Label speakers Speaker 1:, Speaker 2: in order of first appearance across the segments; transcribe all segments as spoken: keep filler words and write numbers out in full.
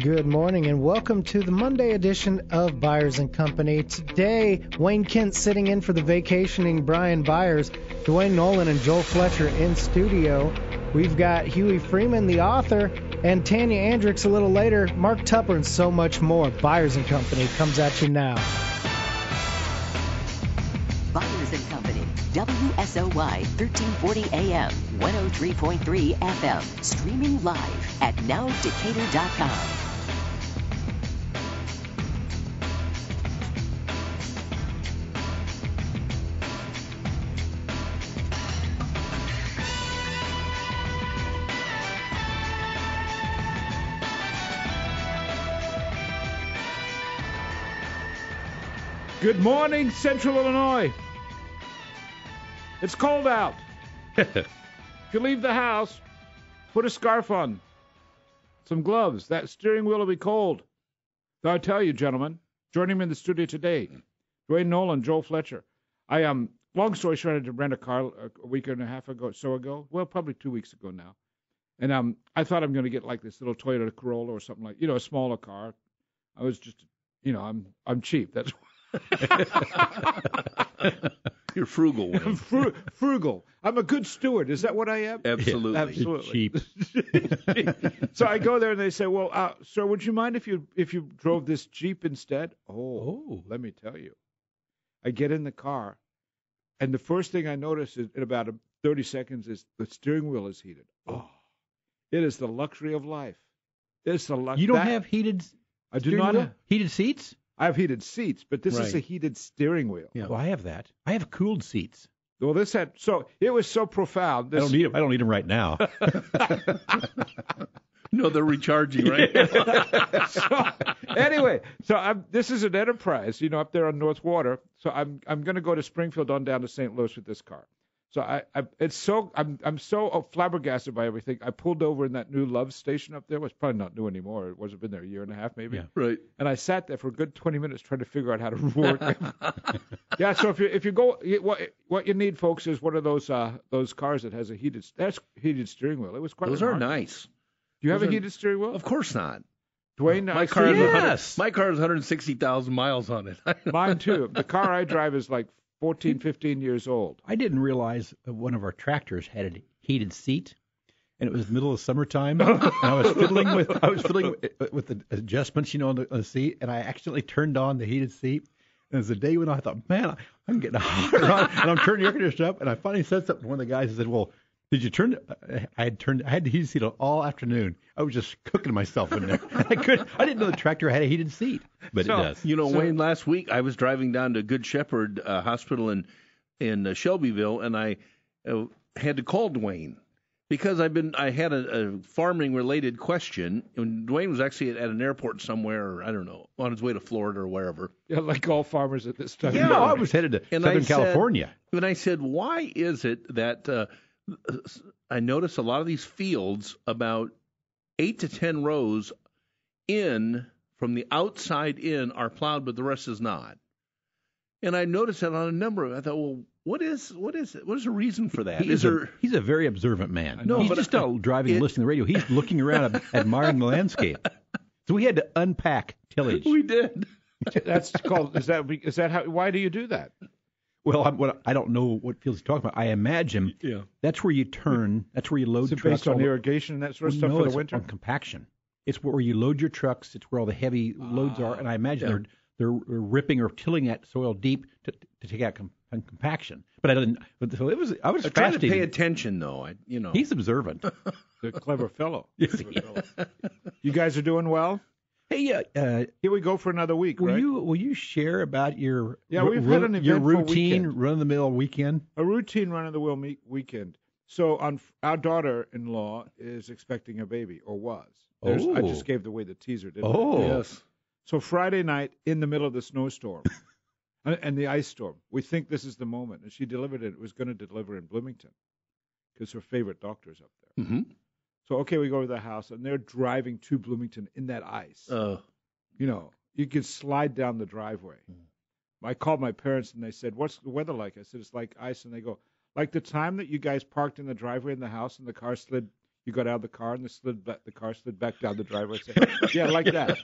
Speaker 1: Good morning and welcome to the Monday edition of Byers and Company. Today, Wayne Kent sitting in for the vacationing Brian Byers, Dwayne Nolan and Joel Fletcher in studio. We've got Huey Freeman, the author, and Tanya Andricks a little later, Mark Tupper, and so much more. Byers and Company comes at you now.
Speaker 2: Byers and Company, W S O Y thirteen forty A M, one oh three point three F M, streaming live at now decatur dot com.
Speaker 3: Good morning, Central Illinois. It's cold out. If you leave the house, put a scarf on, some gloves. That steering wheel will be cold. So I tell you, gentlemen, joining me in the studio today, Dwayne Nolan, Joel Fletcher. I um, long story short, I had to rent a car a week and a half ago, so ago. Well, probably two weeks ago now. And um, I thought I'm going to get like this little Toyota Corolla or something like, you know, a smaller car. I was just, you know, I'm I'm cheap. That's why.
Speaker 4: You're frugal, Wayne.
Speaker 3: I'm fru- frugal. I'm a good steward. Is that what I am?
Speaker 4: Absolutely.
Speaker 3: Yeah, absolutely.
Speaker 5: Cheap.
Speaker 3: So I go there and they say, "Well, uh, sir, would you mind if you if you drove this Jeep instead?" Oh,
Speaker 5: Oh.
Speaker 3: let me tell you. I get in the car, and the first thing I notice is, in about a thirty seconds is the steering wheel is heated. Oh, it is the luxury of life. It's the luxury.
Speaker 5: You don't have heated
Speaker 3: I do
Speaker 5: steering
Speaker 3: not
Speaker 5: wheel?
Speaker 3: have.
Speaker 5: Heated seats?
Speaker 3: I have heated seats, but this is
Speaker 4: Right.
Speaker 3: a heated steering wheel.
Speaker 5: Yeah. Well, I have that. I have cooled seats.
Speaker 3: Well, this had so it was so profound. This,
Speaker 5: I don't need them. I don't need them right now.
Speaker 4: No, they're recharging, right?
Speaker 3: so, anyway, so I'm, this is an enterprise, you know, up there on North Water. So I'm I'm going to go to Springfield on down to Saint Louis with this car. So I, I it's so I'm I'm so flabbergasted by everything. I pulled over in that new Love station up there. Well, it's probably not new anymore. It wasn't been there a year and a half maybe.
Speaker 5: Yeah.
Speaker 4: Right.
Speaker 3: And I sat there for a good twenty minutes trying to figure out how to work it. Yeah. So if you if you go, you- what what you need, folks, is one of those uh those cars that has a heated that's heated steering wheel. It was quite.
Speaker 4: Those are
Speaker 3: remarkable.
Speaker 4: nice.
Speaker 3: Do you have
Speaker 4: those
Speaker 3: a
Speaker 4: are-
Speaker 3: heated steering wheel?
Speaker 4: Of course not.
Speaker 3: Dwayne, I
Speaker 4: My
Speaker 3: see
Speaker 4: car, has
Speaker 3: you.
Speaker 4: one hundred
Speaker 5: Yes.
Speaker 4: my car has one hundred sixty thousand miles on it.
Speaker 3: Mine too. The car I drive is like fourteen, fifteen years old.
Speaker 5: I didn't realize that one of our tractors had a heated seat, and it was the middle of summertime, and I was fiddling with I was fiddling with, with the adjustments, you know, on the, on the seat, and I accidentally turned on the heated seat. And as the day went on, I thought, man, I'm getting hotter on, and I'm turning the air conditioner up, and I finally said something to one of the guys and said, well, did you turn? I had turned. I had the heated seat on all afternoon. I was just cooking myself in there. I could. I didn't know the tractor had a heated seat, but
Speaker 3: So-
Speaker 5: it does.
Speaker 4: You know,
Speaker 3: So-
Speaker 4: Wayne, last week I was driving down to Good Shepherd uh, Hospital in in uh, Shelbyville, and I uh, had to call Dwayne because I've been I had a, a farming related question. And Dwayne was actually at, at an airport somewhere, or I don't know, on his way to Florida or wherever.
Speaker 3: Yeah, like all farmers at this time.
Speaker 5: Yeah, I was headed to
Speaker 4: And I
Speaker 5: Southern
Speaker 4: said-
Speaker 5: California.
Speaker 4: And I said, why is it that uh, I notice a lot of these fields about eight to ten rows in from the outside in are plowed, but the rest is not. And I noticed that on a number of. I thought, well, what is what is it? What is the reason for that?
Speaker 5: He
Speaker 4: Is
Speaker 5: is a,
Speaker 4: there?
Speaker 5: he's a very observant man.
Speaker 3: know,
Speaker 5: he's
Speaker 4: but
Speaker 5: just
Speaker 4: I-
Speaker 5: not driving
Speaker 4: it-
Speaker 5: and listening to the radio. He's looking around, admiring the landscape. So we had to unpack tillage.
Speaker 4: We did.
Speaker 3: That's called. Is that is that how? Why do you do that?
Speaker 5: Well, I'm, what, I don't know what fields he's talking about. I imagine
Speaker 4: Yeah.
Speaker 5: that's where you turn. That's where you load
Speaker 3: Is it
Speaker 5: trucks.
Speaker 3: based on
Speaker 5: all the-
Speaker 3: irrigation and that sort of
Speaker 5: Well,
Speaker 3: stuff
Speaker 5: no,
Speaker 3: for the
Speaker 5: it's
Speaker 3: winter?
Speaker 5: on compaction. It's where you load your trucks. It's where all the heavy loads are, and I imagine
Speaker 4: yeah.
Speaker 5: they're they're ripping or tilling that soil deep to to take out com- compaction. But I didn't. But so it was. I was
Speaker 4: I try to pay
Speaker 5: fascinated.
Speaker 4: attention, though. I, you know.
Speaker 5: He's observant.
Speaker 3: The clever fellow.
Speaker 5: Yes,
Speaker 3: Clever fellow. You guys are doing well.
Speaker 5: Hey, uh, uh,
Speaker 3: Here we go for another week,
Speaker 5: will
Speaker 3: right?
Speaker 5: you will you share about your
Speaker 3: Yeah,
Speaker 5: ru-
Speaker 3: we've had
Speaker 5: ru-
Speaker 3: an
Speaker 5: your
Speaker 3: eventful
Speaker 5: routine
Speaker 3: weekend.
Speaker 5: run of the mill weekend?
Speaker 3: A routine run of the wheel me- weekend. So on f- our daughter-in-law is expecting a baby, or was. There's- I
Speaker 5: Oh.
Speaker 3: just gave away the teaser, didn't I?
Speaker 5: Oh,
Speaker 4: Yes.
Speaker 3: So Friday night, in the middle of the snowstorm and and the ice storm, we think this is the moment. And she delivered it. It was going to deliver in Bloomington because her favorite doctor's up there.
Speaker 4: Mm-hmm.
Speaker 3: So, okay, we go to the house, and they're driving to Bloomington in that ice.
Speaker 4: Uh,
Speaker 3: You know, you could slide down the driveway. I called my parents, and they said, what's the weather like? I said, it's like ice. And they go, like the time that you guys parked in the driveway in the house and the car slid, You got out of the car and the slid back, the car slid back down the driveway. I said, yeah, like that.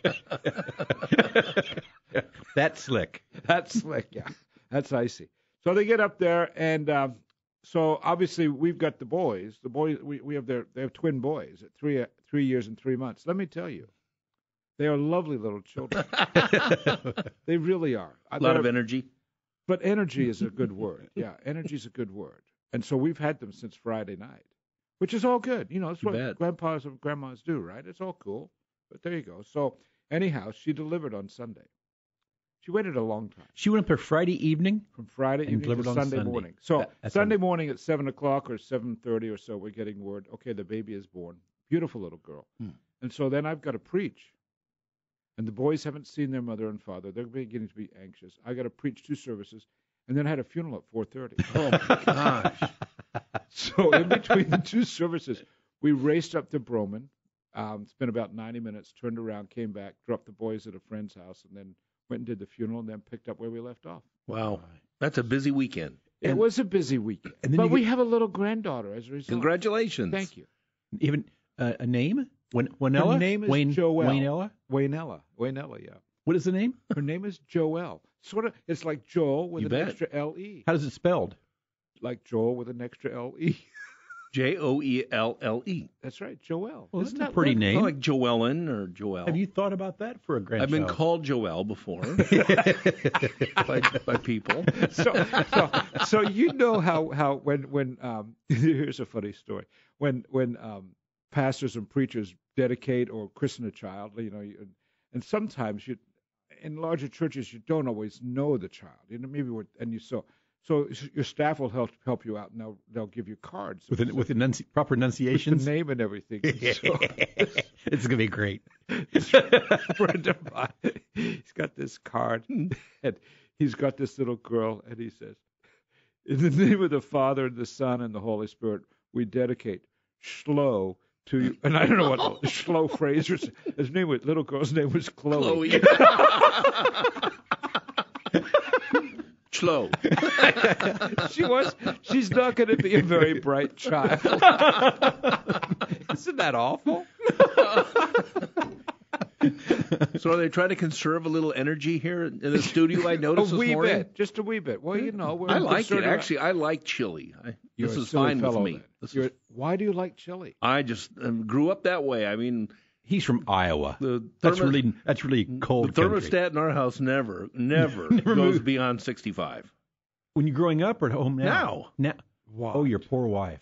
Speaker 5: That's slick.
Speaker 3: That's slick, yeah. That's icy. So they get up there, and um, so obviously we've got the boys. The boys, we, we have their they have twin boys at three three years and three months. Let me tell you, they are lovely little children. They really are.
Speaker 4: A lot of energy.
Speaker 3: But energy is a good word. Yeah, energy is a good word. And so we've had them since Friday night, which is all good. You know, that's what
Speaker 4: bet.
Speaker 3: grandpas and grandmas do, right? It's all cool. But there you go. So anyhow, she delivered on Sunday. She waited a long time.
Speaker 5: She went up there Friday evening.
Speaker 3: From Friday
Speaker 5: And
Speaker 3: evening
Speaker 5: delivered
Speaker 3: to
Speaker 5: on
Speaker 3: Sunday,
Speaker 5: Sunday.
Speaker 3: morning. So
Speaker 5: That- that's
Speaker 3: Sunday
Speaker 5: un-
Speaker 3: morning at seven o'clock or seven thirty or so, we're getting word. Okay, the baby is born. Beautiful little girl.
Speaker 5: Hmm.
Speaker 3: And so then I've got to preach, and the boys haven't seen their mother and father. They're beginning to be anxious. I got to preach two services, and then I had a funeral at four thirty.
Speaker 4: Oh my gosh.
Speaker 3: So in between the two services, we raced up to Broman. Um, spent about ninety minutes. Turned around, came back, dropped the boys at a friend's house, and then went and did the funeral, and then picked up where we left off.
Speaker 4: Wow. That's a busy weekend.
Speaker 3: It was a busy weekend,
Speaker 5: and then
Speaker 3: but
Speaker 5: you
Speaker 3: we
Speaker 5: get-
Speaker 3: have a little granddaughter as a result.
Speaker 4: Congratulations.
Speaker 3: Thank you.
Speaker 5: Even uh, a name? Wen- Wanella?
Speaker 3: Her name is
Speaker 5: Wayne,
Speaker 3: Joelle.
Speaker 5: Waynella?
Speaker 3: Waynella. Waynella, yeah.
Speaker 5: What is the name?
Speaker 3: Her name is Joelle. Sort of, it's like Joel with
Speaker 4: You
Speaker 3: an
Speaker 4: bet.
Speaker 3: extra L E.
Speaker 5: How is it spelled?
Speaker 3: Like Joel with an extra L E.
Speaker 4: J O E L L E.
Speaker 3: That's right, Joelle.
Speaker 5: Well,
Speaker 3: Isn't
Speaker 5: that's a
Speaker 3: that
Speaker 5: pretty
Speaker 3: lovely?
Speaker 5: name.
Speaker 4: Like Joellen or Joelle.
Speaker 5: Have you thought about that for a grandchild?
Speaker 4: I've been called Joelle before by, by people.
Speaker 3: so, so, so you know how, how when when um here's a funny story when when um pastors and preachers dedicate or christen a child, you know, you, and sometimes you in larger churches you don't always know the child, you know, maybe what and you so so your staff will help help you out and they'll they'll give you cards
Speaker 5: with an, with enunci- proper
Speaker 3: with the
Speaker 5: enunciations.
Speaker 3: name and everything. So,
Speaker 5: It's gonna be great.
Speaker 3: friend of mine, he's got this card, and he's got this little girl, and he says, "In the name of the Father and the Son and the Holy Spirit, we dedicate Schlo to you." And I don't know what Schlo Fraser. His name was little girl's name was Chloe.
Speaker 4: Chloe. Chloe.
Speaker 3: She was. She's not going to be a very bright child. Isn't that awful?
Speaker 4: So are they trying to conserve a little energy here in the studio? I
Speaker 3: A
Speaker 4: noticed this
Speaker 3: wee
Speaker 4: morning.
Speaker 3: bit, just a wee bit. Well, you know, we're
Speaker 4: I like it.
Speaker 3: concerned about-
Speaker 4: Actually, I like chili. I,
Speaker 3: You're
Speaker 4: this
Speaker 3: a
Speaker 4: is
Speaker 3: silly
Speaker 4: fine
Speaker 3: fellow,
Speaker 4: with me.
Speaker 3: then.
Speaker 4: This
Speaker 3: You're-
Speaker 4: is,
Speaker 3: why do you like chili?
Speaker 4: I just um, grew up that way. I mean,
Speaker 5: He's from Iowa.
Speaker 4: the
Speaker 5: That's
Speaker 4: thermo-
Speaker 5: really that's really cold
Speaker 4: the
Speaker 5: country.
Speaker 4: thermostat in our house never, never,
Speaker 5: Never
Speaker 4: goes
Speaker 5: moved.
Speaker 4: beyond sixty-five.
Speaker 5: When you're growing up or at home now?
Speaker 4: Now.
Speaker 5: Now. Oh, your poor wife.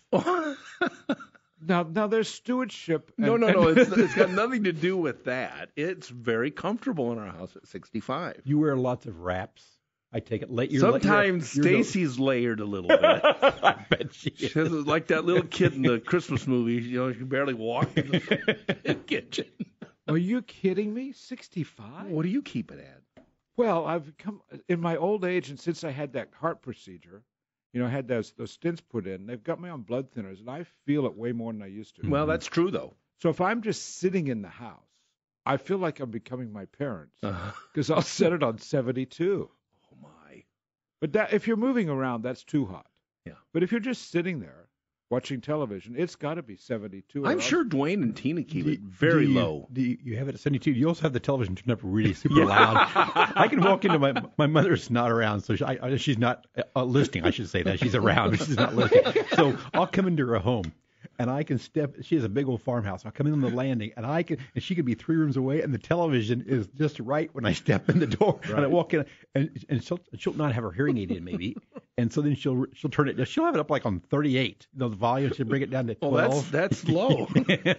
Speaker 3: Now, now there's stewardship. And,
Speaker 4: No, no,
Speaker 3: and-
Speaker 4: no. It's, it's got nothing to do with that. It's very comfortable in our house at sixty-five.
Speaker 5: You wear lots of wraps. I take it late. You're like-
Speaker 4: Sometimes
Speaker 5: you're- you're
Speaker 4: Stacy's layered a little bit.
Speaker 5: I bet she is.
Speaker 4: She's like that little kid in the Christmas movie. You know, she can barely walk in the kitchen.
Speaker 3: Are you kidding me? sixty-five?
Speaker 4: What do you keep it at?
Speaker 3: Well, I've come in my old age, and since I had that heart procedure, you know, I had those those stents put in. They've got me on blood thinners, and I feel it way more than I used to.
Speaker 4: Well, that's true though.
Speaker 3: So if I'm just sitting in the house, I feel like I'm becoming my parents
Speaker 4: Uh,
Speaker 3: because I'll set it on seventy-two.
Speaker 4: oh my.
Speaker 3: But that if you're moving around, that's too hot.
Speaker 4: Yeah.
Speaker 3: But if you're just sitting there watching television, it's got to be seventy-two. or
Speaker 4: I'm
Speaker 3: else-
Speaker 4: sure Dwayne and Tina keep
Speaker 5: Do-
Speaker 4: it very
Speaker 5: do you-
Speaker 4: low.
Speaker 5: Do you, you have it at seventy-two? You also have the television turned up really super loud. I can walk into my my mother's not around, so she, I, she's not uh, listening. I should say that she's around, but she's not listening. So I'll come into her home, and I can step. She has a big old farmhouse. I'll come in on the landing, and I can, and she could be three rooms away, and the television is just right when I step in the door. And I walk in, and and she'll she'll not have her hearing aid in maybe, and so then she'll she'll turn it. She'll have it up like on thirty-eight. You know, the volume. She'll bring it down to
Speaker 4: Well,
Speaker 5: twelve.
Speaker 4: that's that's low.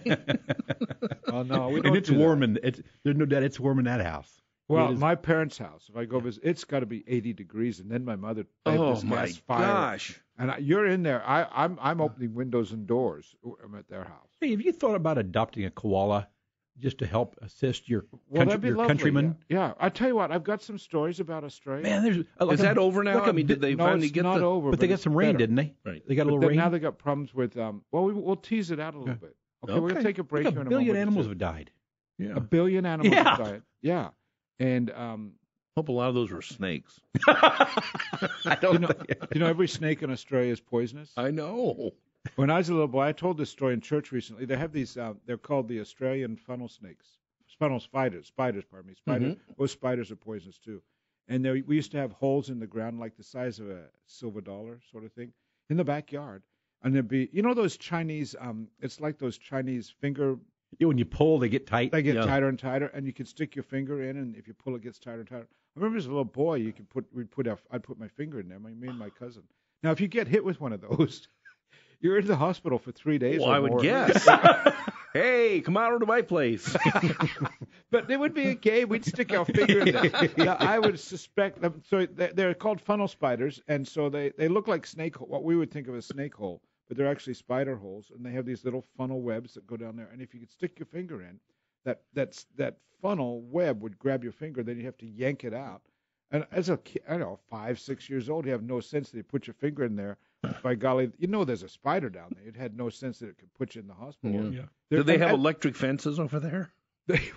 Speaker 3: Oh no, we don't
Speaker 5: and it's
Speaker 3: do that.
Speaker 5: warm in it's there's no doubt it's warm in that house.
Speaker 3: Well,
Speaker 5: It is-
Speaker 3: my parents' house, if I go visit, it's got to be eighty degrees, and then my mother they have
Speaker 4: Oh
Speaker 3: this
Speaker 4: my
Speaker 3: gas fire,
Speaker 4: gosh.
Speaker 3: and I, you're in there. I, I'm I'm opening windows and doors. I'm at their house.
Speaker 5: Hey, have you thought about adopting a koala just to help assist your
Speaker 3: Well,
Speaker 5: country,
Speaker 3: that'd be
Speaker 5: your
Speaker 3: lovely.
Speaker 5: countrymen?
Speaker 3: Yeah. yeah, I tell you what, I've got some stories about Australia.
Speaker 5: Man, there's uh, like
Speaker 4: Is
Speaker 5: a-
Speaker 4: that over now?
Speaker 5: like a
Speaker 4: I mean, did
Speaker 5: bit-
Speaker 4: they
Speaker 3: no,
Speaker 4: finally
Speaker 3: it's
Speaker 4: get
Speaker 3: not
Speaker 4: the?
Speaker 3: over.
Speaker 5: But they got
Speaker 3: it's
Speaker 5: some rain,
Speaker 3: better.
Speaker 5: didn't they?
Speaker 4: Right.
Speaker 5: They got a
Speaker 3: But
Speaker 5: little
Speaker 3: then
Speaker 5: rain.
Speaker 3: now they got problems with. Um, well, we, we'll tease it out a little
Speaker 5: Yeah.
Speaker 3: bit. Okay, we're gonna
Speaker 4: Okay.
Speaker 3: take a break
Speaker 5: Like
Speaker 3: here
Speaker 5: a
Speaker 3: in a
Speaker 5: billion
Speaker 3: moment.
Speaker 5: animals have died.
Speaker 4: Yeah.
Speaker 3: A billion animals
Speaker 5: Yeah.
Speaker 3: have died. Yeah, and um,
Speaker 4: Hope a lot of those were snakes.
Speaker 5: I don't
Speaker 3: you know,
Speaker 5: think-
Speaker 3: you know, every snake in Australia is poisonous.
Speaker 4: I know.
Speaker 3: When I was a little boy, I told this story in church recently. They have these, uh, they're called the Australian funnel snakes. Funnel spiders, spiders, pardon me. Spiders,
Speaker 4: Mm-hmm.
Speaker 3: most spiders are poisonous too. And there, we used to have holes in the ground like the size of a silver dollar sort of thing in the backyard. And there'd be, you know those Chinese, um, it's like those Chinese finger,
Speaker 5: Yeah, when you pull, they get tight.
Speaker 3: they get
Speaker 4: Yeah.
Speaker 3: tighter and tighter, and you can stick your finger in, and if you pull, it gets tighter and tighter. I remember as a little boy, you could put, we'd put, our, I'd put my finger in there, my, me and my cousin. Now, if you get hit with one of those, you're in the hospital for three days.
Speaker 4: Well,
Speaker 3: or
Speaker 4: I would
Speaker 3: more.
Speaker 4: guess. Hey, come out to my place.
Speaker 3: But there would be a game. We'd stick our finger in there. Now, I would suspect them. So they- they're called funnel spiders, and so they, they look like snake, what we would think of as snake hole, but they're actually spider holes, and they have these little funnel webs that go down there. And if you could stick your finger in, that that's that funnel web would grab your finger. Then you have to yank it out. And as a kid, I don't know, five, six years old, you have no sense that you put your finger in there. By golly, you know there's a spider down there. It had no sense that it could put you in the hospital.
Speaker 4: Yeah.
Speaker 3: There-
Speaker 4: Do they
Speaker 3: and-
Speaker 4: have
Speaker 3: and-
Speaker 4: electric fences over there?
Speaker 3: They,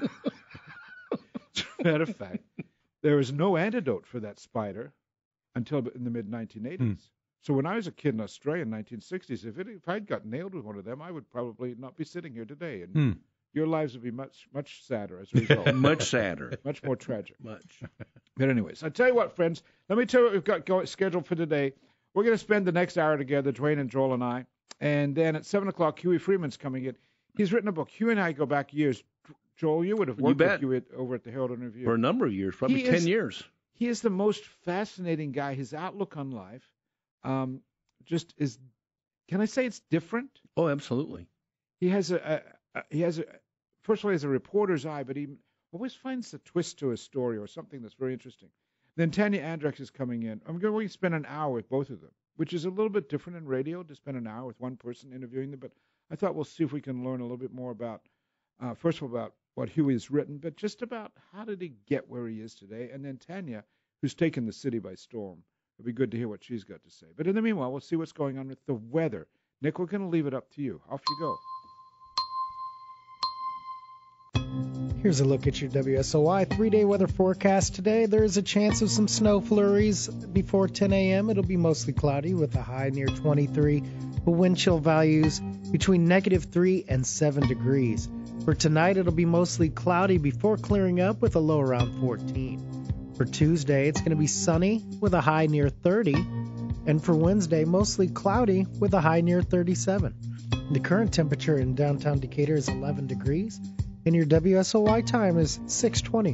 Speaker 3: as a matter of fact, there was no antidote for that spider until in the mid nineteen eighties.
Speaker 5: Hmm.
Speaker 3: So when I was a kid in Australia in nineteen sixties, if it, if I'd got nailed with one of them, I would probably not be sitting here today, and
Speaker 5: Hmm.
Speaker 3: your lives would be much much sadder as a result,
Speaker 4: Much sadder.
Speaker 3: much more tragic.
Speaker 4: Much.
Speaker 3: But anyways, I tell you what, friends, let me tell you what we've got go- scheduled for today. We're going to spend the next hour together, Dwayne and Joel and I, and then at seven o'clock, Huey Freeman's coming in. He's written a book. Huey and I go back years. Joel, you would have
Speaker 4: You
Speaker 3: worked with
Speaker 4: bet.
Speaker 3: Huey at, over at the Herald and Review.
Speaker 4: For a number of years, probably
Speaker 3: He
Speaker 4: ten
Speaker 3: is-
Speaker 4: years.
Speaker 3: He is the most fascinating guy. His outlook on life um, just is, can I say it's different?
Speaker 4: Oh, absolutely.
Speaker 3: He has a, a, a he has a first of all he has a reporter's eye, but he always finds a twist to a story or something that's very interesting. Then Tanya Andrex is coming in. I'm going to spend an hour with both of them, which is a little bit different in radio to spend an hour with one person interviewing them. But I thought we'll see if we can learn a little bit more about, uh, first of all, about what Huey has written, but just about how did he get where he is today. And then Tanya, who's taken the city by storm. It'll be good to hear what she's got to say. But in the meanwhile, we'll see what's going on with the weather. Nick, we're going to leave it up to you. Off you go.
Speaker 1: Here's a look at your W S O I three-day weather forecast today. There is a chance of some snow flurries before ten a.m. It'll be mostly cloudy with a high near twenty-three, but wind chill values between negative three and seven degrees. For tonight, it'll be mostly cloudy before clearing up with a low around fourteen. For Tuesday, it's going to be sunny with a high near thirty, and for Wednesday, mostly cloudy with a high near thirty-seven. The current temperature in downtown Decatur is eleven degrees. And your W S O Y time is six twenty.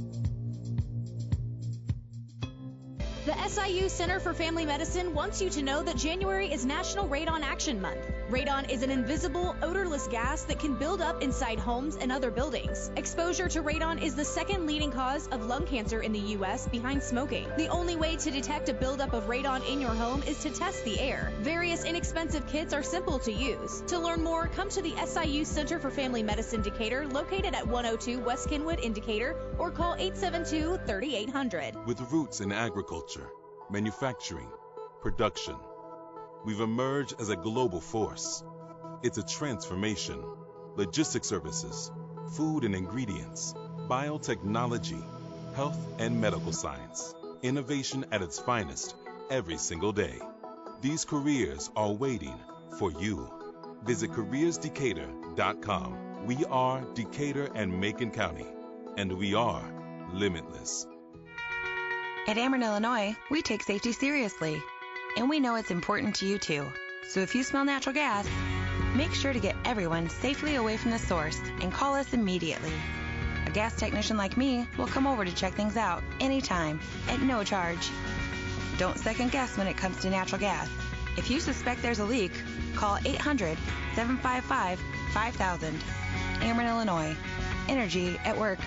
Speaker 6: The S I U Center for Family Medicine wants you to know that January is National Radon Action Month. Radon is an invisible, odorless gas that can build up inside homes and other buildings. Exposure to radon is the second leading cause of lung cancer in the U S behind smoking. The only way to detect a buildup of radon in your home is to test the air. Various inexpensive kits are simple to use. To learn more, come to the S I U Center for Family Medicine Decatur, located at one oh two West Kenwood in Decatur, or call eight seven two, three eight hundred.
Speaker 7: With roots in agriculture, manufacturing, production, we've emerged as a global force. It's a transformation. Logistics services, food and ingredients, biotechnology, health and medical science. Innovation at its finest every single day. These careers are waiting for you. Visit careers decatur dot com. We are Decatur and Macon County, and we are limitless.
Speaker 8: At Ameren, Illinois, we take safety seriously, and we know it's important to you too. So if you smell natural gas, make sure to get everyone safely away from the source and call us immediately. A gas technician like me will come over to check things out anytime at no charge. Don't second guess when it comes to natural gas. If you suspect there's a leak, call eight hundred, seven five five, five thousand. Ameren, Illinois. Energy at work.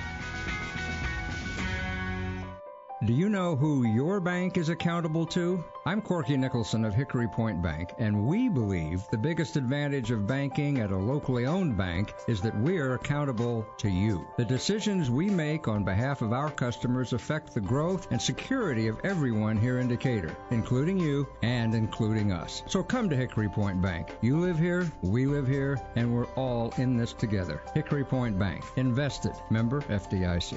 Speaker 9: Do you know who your bank is accountable to? I'm Corky Nicholson of Hickory Point Bank, and we believe the biggest advantage of banking at a locally owned bank is that we're accountable to you. The decisions we make on behalf of our customers affect the growth and security of everyone here in Decatur, including you and including us. So come to Hickory Point Bank. You live here, we live here, and we're all in this together. Hickory Point Bank. Invested. Member F D I C.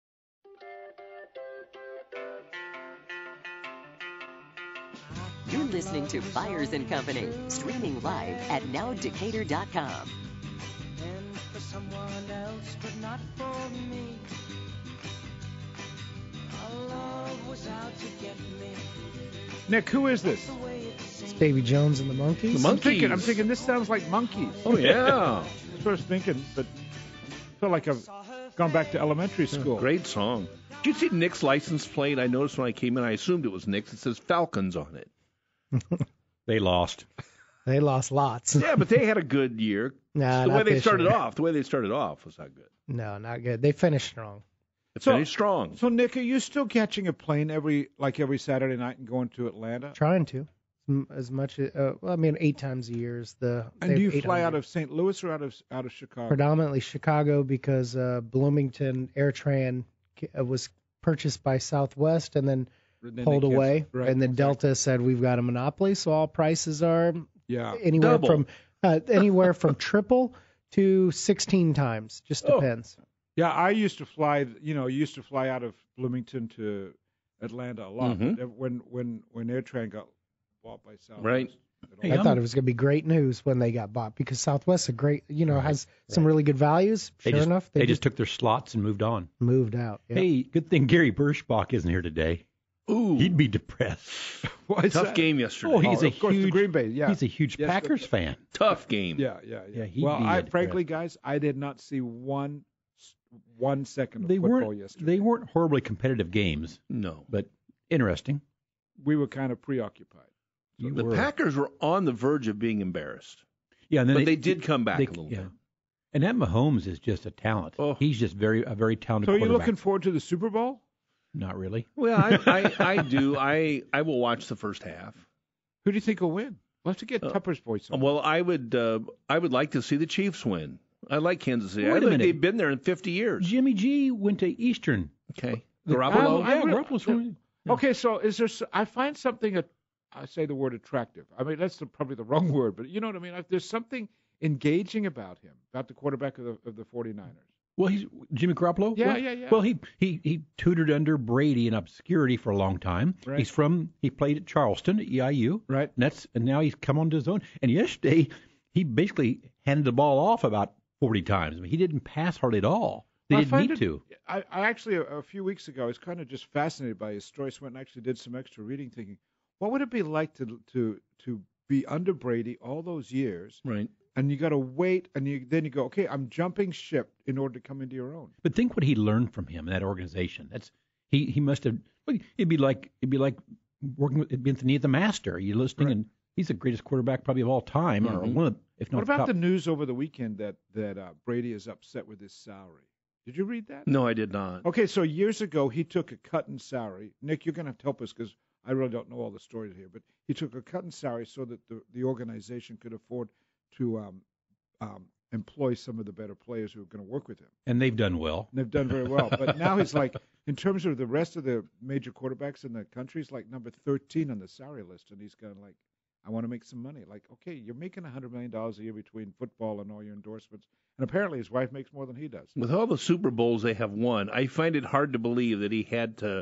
Speaker 2: You're listening to Byers and Company, streaming live at now decatur dot com.
Speaker 10: And for someone else, but not for me. Our love was out to get me.
Speaker 3: Nick, who is this?
Speaker 1: It's Davy Jones and the Monkees.
Speaker 4: The Monkees.
Speaker 3: I'm thinking, I'm thinking this sounds like Monkees.
Speaker 4: Oh, yeah.
Speaker 3: That's what I was thinking, but I feel like I've gone back to elementary school.
Speaker 4: Great song. Did you see Nick's license plate? I noticed when I came in, I assumed it was Nick's. It says Falcons on it.
Speaker 5: They lost.
Speaker 1: They lost lots.
Speaker 4: Yeah, but they had a good year.
Speaker 1: Nah,
Speaker 4: the way
Speaker 1: not
Speaker 4: they
Speaker 1: this
Speaker 4: started
Speaker 1: year.
Speaker 4: off, the way they started off was not good.
Speaker 1: No, not good. They finished strong.
Speaker 4: It
Speaker 3: So-
Speaker 4: finished strong.
Speaker 3: So, Nick, are you still catching a plane every like every Saturday night and going to Atlanta?
Speaker 1: Trying to. M- As much as, uh, well, I mean, eight times a year is the.
Speaker 3: And
Speaker 1: they
Speaker 3: do
Speaker 1: have
Speaker 3: you fly
Speaker 1: eight hundred.
Speaker 3: out of Saint Louis or out of out of Chicago?
Speaker 1: Predominantly Chicago because uh, Bloomington AirTran uh, was purchased by Southwest and then,
Speaker 3: And then they
Speaker 1: pulled
Speaker 3: canceled-
Speaker 1: away.
Speaker 3: right,
Speaker 1: and then
Speaker 3: exactly.
Speaker 1: Delta said we've got a monopoly, so all prices are
Speaker 3: Yeah.
Speaker 1: anywhere
Speaker 4: Double.
Speaker 1: from uh, anywhere from triple to sixteen times. Just
Speaker 4: Oh.
Speaker 1: depends.
Speaker 3: Yeah, I used to fly. You know, used to fly out of Bloomington to Atlanta a lot.
Speaker 4: Mhm.
Speaker 3: But When when when AirTran got bought by Southwest,
Speaker 4: Right.
Speaker 3: it all-
Speaker 5: Hey,
Speaker 1: I
Speaker 5: I'm-
Speaker 1: thought it was going to be great news when they got bought because Southwest, a great, you know,
Speaker 5: Right,
Speaker 1: has some really good values.
Speaker 5: They
Speaker 1: sure
Speaker 5: just,
Speaker 1: enough,
Speaker 5: they, just took their slots and moved on.
Speaker 1: moved out. Yep.
Speaker 5: Hey, good thing Gary Birschbach isn't here today.
Speaker 4: Ooh,
Speaker 5: He'd be depressed.
Speaker 3: Why is
Speaker 4: tough
Speaker 3: that?
Speaker 4: game yesterday.
Speaker 5: Oh, he's
Speaker 3: Oh,
Speaker 5: a
Speaker 3: of course, the
Speaker 5: huge
Speaker 3: Green Bay. Yeah.
Speaker 5: He's a huge
Speaker 3: Yes,
Speaker 5: Packers
Speaker 3: but-
Speaker 5: fan.
Speaker 4: Tough game.
Speaker 3: Yeah, yeah, yeah.
Speaker 5: Yeah, he'd
Speaker 3: well,
Speaker 5: be
Speaker 3: I
Speaker 5: depressed.
Speaker 3: frankly, guys, I did not see one one second of
Speaker 5: They
Speaker 3: football
Speaker 5: weren't
Speaker 3: yesterday.
Speaker 5: they weren't horribly competitive games,
Speaker 4: No.
Speaker 5: but interesting.
Speaker 3: We were kind of preoccupied.
Speaker 5: You
Speaker 4: The
Speaker 5: were.
Speaker 4: Packers were on the verge of being embarrassed.
Speaker 5: Yeah, and then
Speaker 4: But they did come back
Speaker 5: they-
Speaker 4: a little
Speaker 5: yeah.
Speaker 4: bit.
Speaker 5: And that Mahomes is just a talent.
Speaker 4: Oh.
Speaker 5: He's just very a very talented
Speaker 3: So are you
Speaker 5: quarterback.
Speaker 3: looking forward to the Super Bowl?
Speaker 5: Not really.
Speaker 4: Well, I, I, I do. I, I will watch the first half.
Speaker 3: Who do you think will win? We'll have to get
Speaker 4: Uh,
Speaker 3: Tupper's voice on.
Speaker 4: Well, I would uh, I would like to see the Chiefs win. I like Kansas City.
Speaker 5: Wait
Speaker 4: I
Speaker 5: a
Speaker 4: think
Speaker 5: minute.
Speaker 4: they've been there in fifty years.
Speaker 5: Jimmy G went to Eastern.
Speaker 4: Okay.
Speaker 3: Um,
Speaker 4: Garoppolo.
Speaker 3: I
Speaker 5: yeah,
Speaker 3: really-
Speaker 5: Garoppolo's from-
Speaker 3: Okay, so is there? s- I find something. at- I say the word attractive. I mean, that's the, probably the wrong word, but you know what I mean. I- There's something engaging about him, about the quarterback of the of the 49ers.
Speaker 5: Well, he's Jimmy Garoppolo.
Speaker 3: Yeah,
Speaker 5: well,
Speaker 3: yeah, yeah.
Speaker 5: Well, he he he tutored under Brady in obscurity for a long time.
Speaker 3: Right.
Speaker 5: He's from he played at Charleston at E I U.
Speaker 3: Right.
Speaker 5: And that's and now he's come onto his own. And yesterday he basically handed the ball off about forty times. I mean, he didn't pass hardly at all. They
Speaker 3: I
Speaker 5: didn't
Speaker 3: find
Speaker 5: need
Speaker 3: it-
Speaker 5: to.
Speaker 3: I, I actually a, a few weeks ago I was kind of just fascinated by his story. So I went and actually did some extra reading, thinking, what would it be like to to to be under Brady all those years,
Speaker 4: Right.
Speaker 3: and you got to wait, and you then you go, okay, I'm jumping ship in order to come into your own.
Speaker 5: But think what he learned from him in that organization. That's he he must have. It'd be like it'd be like working with Anthony the Master. You're listening,
Speaker 3: Right.
Speaker 5: and he's the greatest quarterback probably of all time, or
Speaker 4: Mhm.
Speaker 5: one of, if not
Speaker 3: What about
Speaker 5: top.
Speaker 3: the news over the weekend that that uh, Brady is upset with his salary? Did you read that?
Speaker 4: No, I did not.
Speaker 3: Okay, so years ago he took a cut in salary. Nick, you're going to have to help us because I really don't know all the stories here. But he took a cut in salary so that the, the organization could afford to um, um, employ some of the better players who are going to work with him.
Speaker 5: And they've done well.
Speaker 3: And they've done very well. But now he's like, in terms of the rest of the major quarterbacks in the country, he's like number thirteen on the salary list. And he's kind of like, I want to make some money. Like, okay, you're making one hundred million dollars a year between football and all your endorsements. And apparently his wife makes more than he does.
Speaker 4: With all the Super Bowls they have won, I find it hard to believe that he had to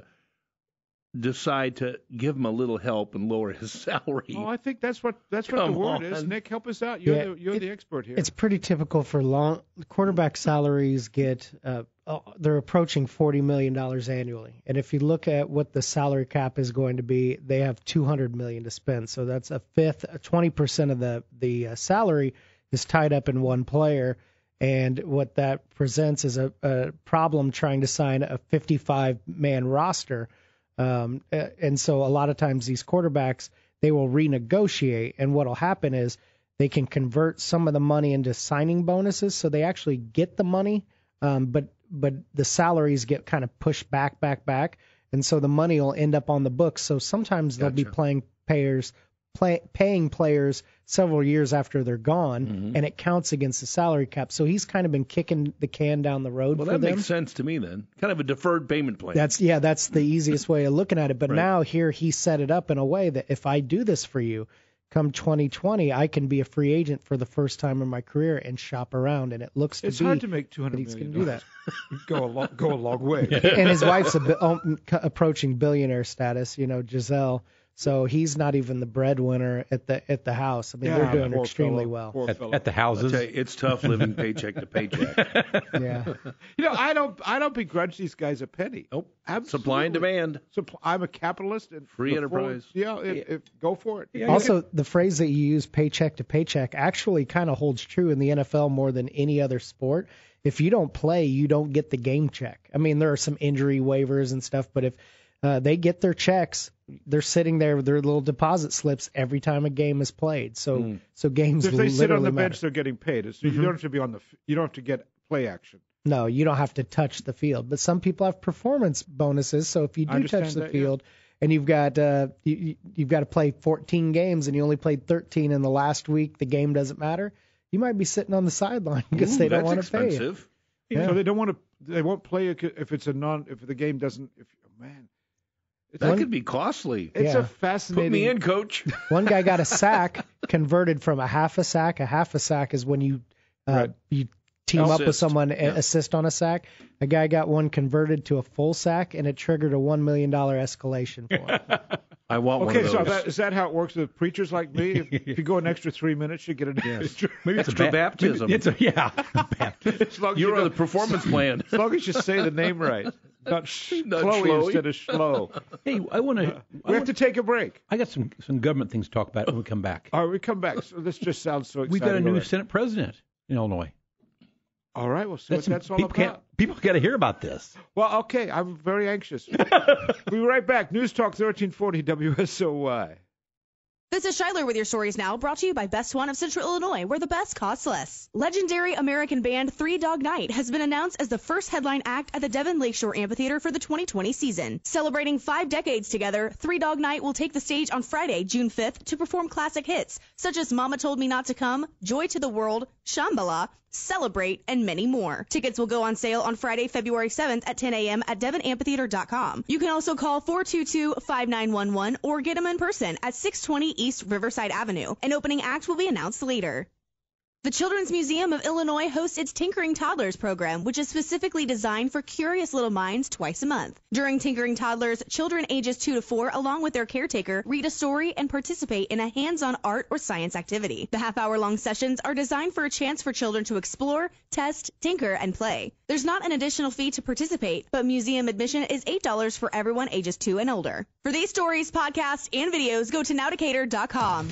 Speaker 4: decide to give him a little help and lower his salary.
Speaker 3: Oh, I think that's what that's what
Speaker 4: Come
Speaker 3: the word is.
Speaker 4: on.
Speaker 3: Nick, help us out. You're
Speaker 1: Yeah,
Speaker 3: the you're
Speaker 1: it-
Speaker 3: the expert here.
Speaker 1: It's pretty typical for long quarterback salaries get uh, uh, they're approaching forty million dollars annually. And if you look at what the salary cap is going to be, they have two hundred million dollars to spend. So that's a fifth, twenty percent of the the uh, salary is tied up in one player. And what that presents is a, a problem trying to sign a fifty-five man roster. Um, a- and so a lot of times these quarterbacks, they will renegotiate. And what will happen is they can convert some of the money into signing bonuses. So they actually get the money, um, but but the salaries get kind of pushed back, back, back. And so the money will end up on the books. So sometimes they'll be
Speaker 4: Gotcha.
Speaker 1: playing payers, play, paying players several years after they're gone,
Speaker 4: Mhm.
Speaker 1: and it counts against the salary cap. So he's kind of been kicking the can down the road
Speaker 4: Well,
Speaker 1: for
Speaker 4: that
Speaker 1: them.
Speaker 4: makes sense to me then. Kind of a deferred payment plan.
Speaker 1: That's yeah, that's the easiest way of looking at it. But
Speaker 4: Right.
Speaker 1: now here he set it up in a way that if I do this for you, come twenty twenty, I can be a free agent for the first time in my career and shop around. And it looks to
Speaker 3: it's
Speaker 1: be
Speaker 3: hard to make two
Speaker 1: that
Speaker 3: hundred
Speaker 1: he's
Speaker 3: million
Speaker 1: going to do that.
Speaker 3: go a long go a long way.
Speaker 1: And his wife's a bi- oh, c- approaching billionaire status, you know, Giselle. So he's not even the breadwinner at the at the house. I mean,
Speaker 3: Yeah,
Speaker 1: they're doing
Speaker 3: poor
Speaker 1: extremely
Speaker 3: fellow,
Speaker 1: well.
Speaker 3: poor
Speaker 5: At,
Speaker 3: fellow.
Speaker 5: at the
Speaker 4: I
Speaker 5: houses.
Speaker 4: tell you, it's tough living paycheck to paycheck.
Speaker 1: Yeah.
Speaker 3: You know, I don't I don't begrudge these guys a penny.
Speaker 4: Nope.
Speaker 3: Absolutely.
Speaker 4: Supply and demand.
Speaker 3: Supply, I'm a capitalist and
Speaker 4: Free
Speaker 3: the
Speaker 4: enterprise.
Speaker 3: forward- Yeah, if, if, go for it.
Speaker 5: Yeah,
Speaker 1: Also, the phrase that you use, paycheck to paycheck, actually kind of holds true in the N F L more than any other sport. If you don't play, you don't get the game check. I mean, there are some injury waivers and stuff, but if uh, they get their checks, they're sitting there with their little deposit slips every time a game is played. So,
Speaker 4: Mm.
Speaker 1: so games
Speaker 3: If they sit on
Speaker 1: literally
Speaker 3: the
Speaker 1: matter.
Speaker 3: bench, they're getting paid. So you don't have to be on the. You don't have to get play action.
Speaker 1: No, you don't have to touch the field, but some people have performance bonuses. So if you
Speaker 3: I
Speaker 1: do
Speaker 3: understand
Speaker 1: touch the
Speaker 3: that, yeah.
Speaker 1: field and you've got uh, you, you- you've got to play fourteen games and you only played thirteen in the last week, the game doesn't matter. You might be sitting on the sideline because
Speaker 4: Ooh,
Speaker 1: they don't
Speaker 4: that's
Speaker 1: want to pay you.
Speaker 4: expensive.
Speaker 1: Yeah.
Speaker 3: So they don't want to. They won't play it if it's a non. If the game doesn't. If oh, man, it's,
Speaker 4: That
Speaker 1: One-
Speaker 4: could be costly.
Speaker 3: it's
Speaker 1: Yeah.
Speaker 3: a fascinating.
Speaker 4: Put me in, coach.
Speaker 1: One guy got a sack converted from a half a sack. A half a sack is when you uh,
Speaker 3: Right.
Speaker 1: you team up with
Speaker 4: Assist.
Speaker 1: someone,
Speaker 4: Yeah.
Speaker 1: assist on a sack. A guy got one converted to a full sack, and it triggered a one million dollar escalation for him.
Speaker 4: I want
Speaker 3: Okay,
Speaker 4: one
Speaker 3: so
Speaker 4: of those.
Speaker 3: that, is that how it works with preachers like me? If, if you go an extra three minutes, you get an extra.
Speaker 5: Maybe it's
Speaker 4: Extra
Speaker 5: a ba-
Speaker 4: baptism.
Speaker 5: Maybe it's a, yeah, baptism.
Speaker 3: As long as
Speaker 4: You're
Speaker 3: you
Speaker 4: on the
Speaker 3: don't-
Speaker 4: performance plan.
Speaker 3: As long as you say the name right, not, sh-
Speaker 4: Not
Speaker 3: Chloe
Speaker 4: Chloe.
Speaker 3: instead of Schlo.
Speaker 5: Hey, I want to.
Speaker 3: We have to take a break.
Speaker 5: I got some some government things to talk about when we come back.
Speaker 3: All right, we come back. So this just sounds so exciting.
Speaker 5: We've got a new
Speaker 3: already.
Speaker 5: Senate president in Illinois.
Speaker 3: All right, we'll see what
Speaker 5: some-
Speaker 3: that's all
Speaker 5: people
Speaker 3: about.
Speaker 5: can't. People got to hear about this.
Speaker 3: Well, okay, I'm very anxious. We'll be right back. News Talk thirteen forty W S O Y.
Speaker 6: This is Shiler with your stories now, brought to you by Best One of Central Illinois, where the best costs less. Legendary American band Three Dog Night has been announced as the first headline act at the Devon Lakeshore Amphitheater for the twenty twenty season. Celebrating five decades together, Three Dog Night will take the stage on Friday, June fifth, to perform classic hits such as Mama Told Me Not to Come, Joy to the World, Shambhala, Celebrate, and many more. Tickets will go on sale on Friday, February seventh at ten a.m. at devon amphitheater dot com. You can also call four two two, five nine one one or get them in person at six twenty East Riverside Avenue. An opening act will be announced later. The Children's Museum of Illinois hosts its Tinkering Toddlers program, which is specifically designed for curious little minds twice a month. During Tinkering Toddlers, children ages two to four, along with their caretaker, read a story and participate in a hands-on art or science activity. The half-hour-long sessions are designed for a chance for children to explore, test, tinker, and play. There's not an additional fee to participate, but museum admission is eight dollars for everyone ages two and older. For these stories, podcasts, and videos, go to now decatur dot com.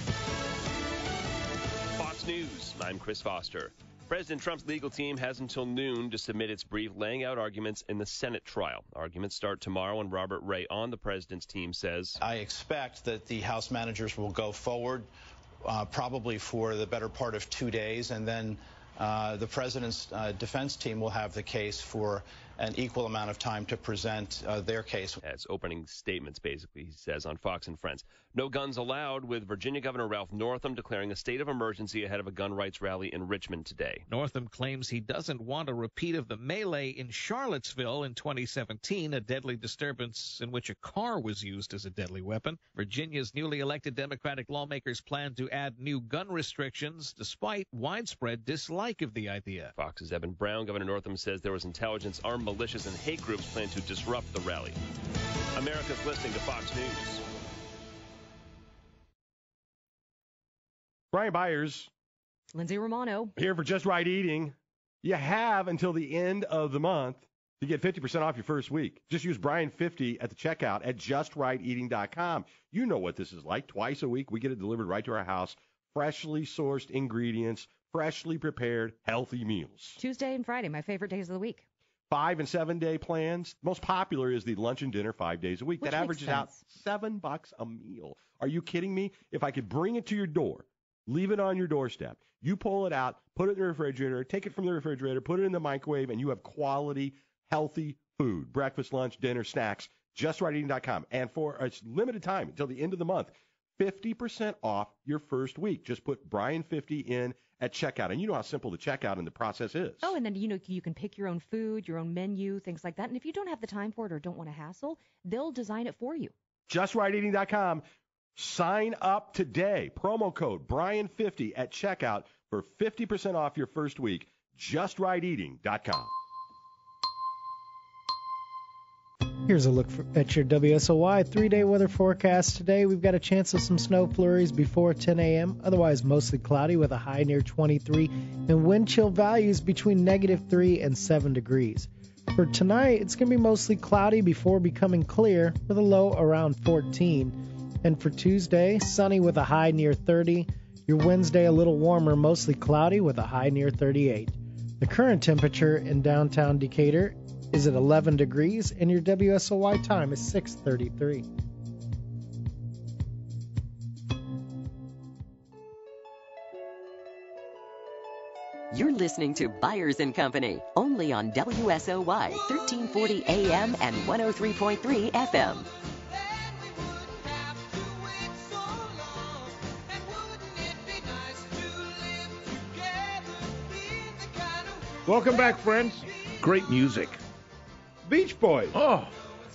Speaker 11: Fox News, I'm Chris Foster. President Trump's legal team has until noon to submit its brief laying out arguments in the Senate trial. Arguments start tomorrow, and Robert Ray on the president's team says,
Speaker 12: I expect that the House managers will go forward uh, probably for the better part of two days, and then uh, the president's uh, defense team will have the case for an equal amount of time to present uh, their case.
Speaker 11: as opening statements, basically, he says on Fox and Friends. No guns allowed, with Virginia Governor Ralph Northam declaring a state of emergency ahead of a gun rights rally in Richmond today.
Speaker 13: Northam claims he doesn't want a repeat of the melee in Charlottesville in twenty seventeen, a deadly disturbance in which a car was used as a deadly weapon. Virginia's newly elected Democratic lawmakers plan to add new gun restrictions despite widespread dislike of the idea.
Speaker 11: Fox's Evan Brown. Governor Northam says there was intelligence armed militias and hate groups plan to disrupt the rally. America's listening to Fox News.
Speaker 14: Brian Byers
Speaker 15: Lindsay Romano.
Speaker 14: here for Just Right Eating. You have until the end of the month to get fifty percent off your first week. Just use Brian fifty at the checkout at just right eating dot com. You know what this is like. Twice a week, we get it delivered right to our house. Freshly sourced ingredients, freshly prepared, healthy meals.
Speaker 15: Tuesday and Friday, my favorite days of the week.
Speaker 14: Five and seven day plans. Most popular is the lunch and dinner five days a week.
Speaker 15: Which
Speaker 14: that
Speaker 15: makes
Speaker 14: averages out
Speaker 15: sense.
Speaker 14: seven bucks a meal. Are you kidding me? If I could bring it to your door, leave it on your doorstep, you pull it out, put it in the refrigerator, take it from the refrigerator, put it in the microwave, and you have quality, healthy food. Breakfast, lunch, dinner, snacks. just right eating dot com. And for a limited time until the end of the month, fifty percent off your first week. Just put Brian fifty in at checkout. And you know how simple the checkout and the process is.
Speaker 15: Oh, and then, you know, you can pick your own food, your own menu, things like that. And if you don't have the time for it or don't want to hassle, they'll design it for you.
Speaker 14: just right eating dot com. Sign up today. Promo code Brian fifty at checkout for fifty percent off your first week. just right eating dot com.
Speaker 1: Here's a look for, at your W S O Y three-day weather forecast today. We've got a chance of some snow flurries before ten a.m. Otherwise, mostly cloudy with a high near twenty-three and wind chill values between negative three and seven degrees. For tonight, it's going to be mostly cloudy before becoming clear with a low around fourteen. And for Tuesday, sunny with a high near thirty. Your Wednesday, a little warmer, mostly cloudy with a high near thirty-eight. The current temperature in downtown Decatur is at eleven degrees, and your W S O Y time is six thirty-three.
Speaker 2: You're listening to Byers and Company, only on W S O Y, thirteen forty A M and one oh three point three F M.
Speaker 3: Welcome back, friends.
Speaker 4: Great music.
Speaker 3: Beach Boys.
Speaker 4: Oh,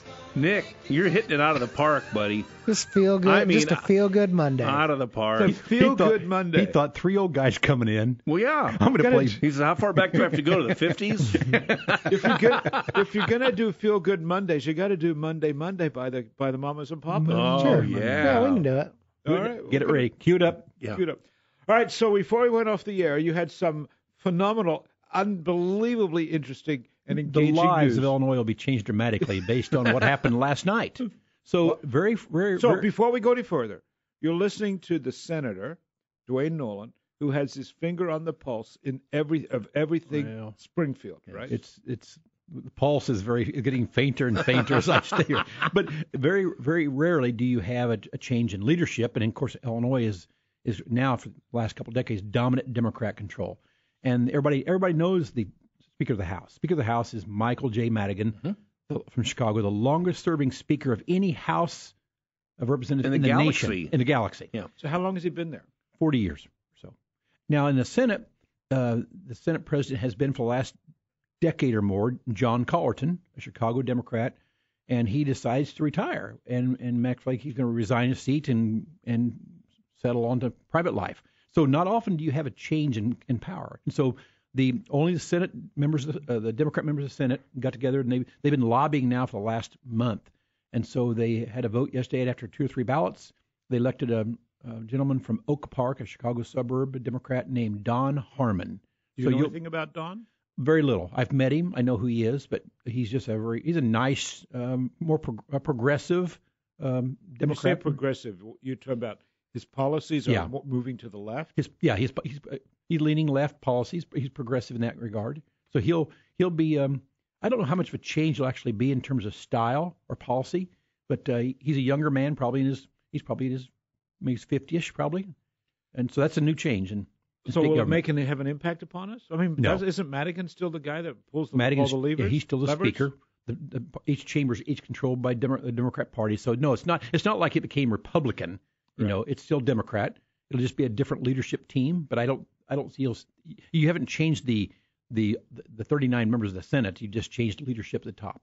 Speaker 4: Nick, you're hitting it out of the park, buddy.
Speaker 1: Just feel good.
Speaker 4: I mean,
Speaker 1: just a feel good Monday.
Speaker 4: Out of the park.
Speaker 3: It's a feel good
Speaker 5: thought,
Speaker 3: Monday.
Speaker 5: He thought three old guys coming in.
Speaker 4: Well, yeah.
Speaker 5: I'm going to play.
Speaker 4: He said, how far back do I have to go, to the fifties?
Speaker 3: if you're gonna, if you're gonna do feel good Mondays, you got to do Monday Monday by the by the Mamas and Papas.
Speaker 4: Oh,
Speaker 1: Sure.
Speaker 4: yeah.
Speaker 1: Yeah, we can do it.
Speaker 3: All right,
Speaker 5: Get it ready. Cue it up.
Speaker 4: Yeah.
Speaker 3: Queued up. All right. So before we went off the air, you had some phenomenal, unbelievably interesting and
Speaker 5: The
Speaker 3: engaging
Speaker 5: lives
Speaker 3: news.
Speaker 5: of Illinois will be changed dramatically based on what happened last night. So very, very.
Speaker 3: So
Speaker 5: very,
Speaker 3: before we go any further, you're listening to the Senator, Dwayne Nolan, who has his finger on the pulse in every of everything
Speaker 5: Well,
Speaker 3: Springfield, right?
Speaker 5: It's it's the pulse is very getting fainter and fainter as I stay here. But very, very rarely do you have a, a change in leadership, and of course Illinois is is now for the last couple of decades dominant Democrat control, and everybody everybody knows the Speaker of the House. Speaker of the House is Michael J. Madigan
Speaker 4: Mm-hmm.
Speaker 5: the, from Chicago, the longest-serving Speaker of any House of Representatives
Speaker 4: In the
Speaker 5: in the
Speaker 4: galaxy.
Speaker 5: nation, in the galaxy.
Speaker 4: Yeah.
Speaker 3: So how long has he been there?
Speaker 5: forty years or so. Now, in the Senate, uh, the Senate president has been for the last decade or more John Collerton, a Chicago Democrat, and he decides to retire. And and Max Flake, he's going to resign his seat and and settle on to private life. So not often do you have a change in, in power. And so the only the Senate members, uh, the Democrat members of the Senate got together, and they they've been lobbying now for the last month. And so they had a vote yesterday after two or three ballots. They elected a, a gentleman from Oak Park, a Chicago suburb, a Democrat named Don Harmon.
Speaker 3: Do you
Speaker 5: so
Speaker 3: know
Speaker 5: you'll-
Speaker 3: anything about Don?
Speaker 5: Very little. I've met him. I know who he is, but he's just a very he's a nice, um, more prog- a progressive um,
Speaker 3: When you say
Speaker 5: Democrat.
Speaker 3: progressive, you're talking about his policies are
Speaker 5: Yeah.
Speaker 3: mo- moving to the left.
Speaker 5: His yeah, he's he's he's leaning left policies, but he's progressive in that regard. So he'll he'll be um I don't know how much of a change he'll actually be in terms of style or policy, but uh, he's a younger man, probably in his he's probably in his maybe he's fifty-ish probably, and so that's a new change. And
Speaker 3: So will it make any have an impact upon us? I mean,
Speaker 5: No.
Speaker 3: does, isn't Madigan still the guy that pulls the,
Speaker 5: Madigan's,
Speaker 3: all the levers?
Speaker 5: yeah, he's still the
Speaker 3: levers?
Speaker 5: speaker. The, the, each chamber is each controlled by Demo, the Democrat Party. So no, it's not. It's not like it became Republican. You
Speaker 3: Right.
Speaker 5: know, it's still Democrat. It'll just be a different leadership team. But I don't. I don't see. You haven't changed the the the thirty-nine members of the Senate. You just changed leadership at the top.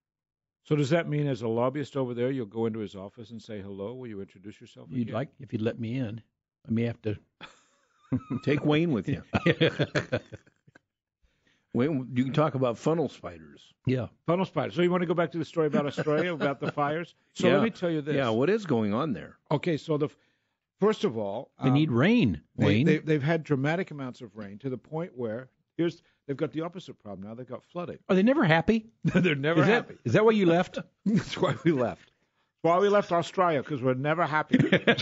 Speaker 3: So does that mean, as a lobbyist over there, you'll go into his office and say hello? Will you introduce yourself?
Speaker 5: You'd
Speaker 3: again?
Speaker 5: like if you'd let me in. I may have to
Speaker 4: take Wayne with you. Wayne, you can talk about funnel spiders.
Speaker 5: Yeah.
Speaker 3: Funnel spiders. So you want to go back to the story about Australia, about the fires? So
Speaker 4: Yeah.
Speaker 3: let me tell you this.
Speaker 4: Yeah, what is going on there?
Speaker 3: Okay, so the first of all,
Speaker 5: They
Speaker 3: um,
Speaker 5: need rain,
Speaker 3: They,
Speaker 5: Wayne.
Speaker 3: they, they've had dramatic amounts of rain to the point where here's they've got the opposite problem now. They've got flooding.
Speaker 5: Are they never happy?
Speaker 3: They're never
Speaker 5: is that,
Speaker 3: happy.
Speaker 5: Is that why you left?
Speaker 3: That's why we left. That's why we left Australia, because we're never happy.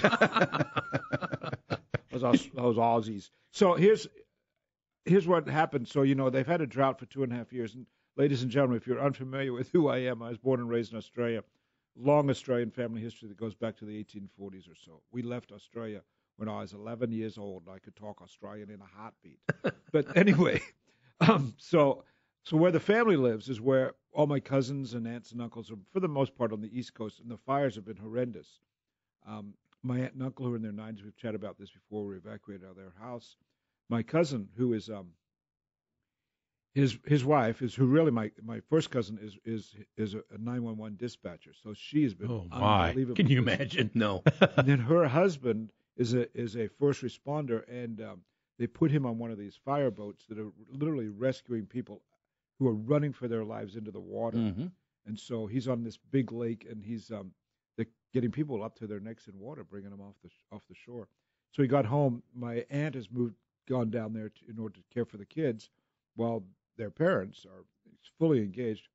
Speaker 3: those, Aus- those Aussies. So here's here's what happened. So you know they've had a drought for two and a half years. And ladies and gentlemen, if you're unfamiliar with who I am, I was born and raised in Australia. Long Australian family history that goes back to the eighteen forties or so. We left Australia when I was eleven years old. And I could talk Australian in a heartbeat. But anyway, um, so so where the family lives is where all my cousins and aunts and uncles are, for the most part, on the East Coast, and the fires have been horrendous. Um, my aunt and uncle, who are in their nineties, we've chatted about this before, were evacuated out of their house. My cousin, who is um, his his wife, is who really my my first cousin is is is a nine one one dispatcher. So she has been
Speaker 5: Oh my!
Speaker 3: unbelievably
Speaker 5: Can you
Speaker 3: busy.
Speaker 5: imagine?
Speaker 4: No.
Speaker 3: And then her husband is a is a first responder, and um, they put him on one of these fire boats that are literally rescuing people who are running for their lives into the water.
Speaker 4: Mhm.
Speaker 3: And so he's on this big lake, and he's um, they're getting people up to their necks in water, bringing them off the off the shore. So he got home. My aunt has moved, gone down there to, in order to care for the kids, while their parents are fully engaged.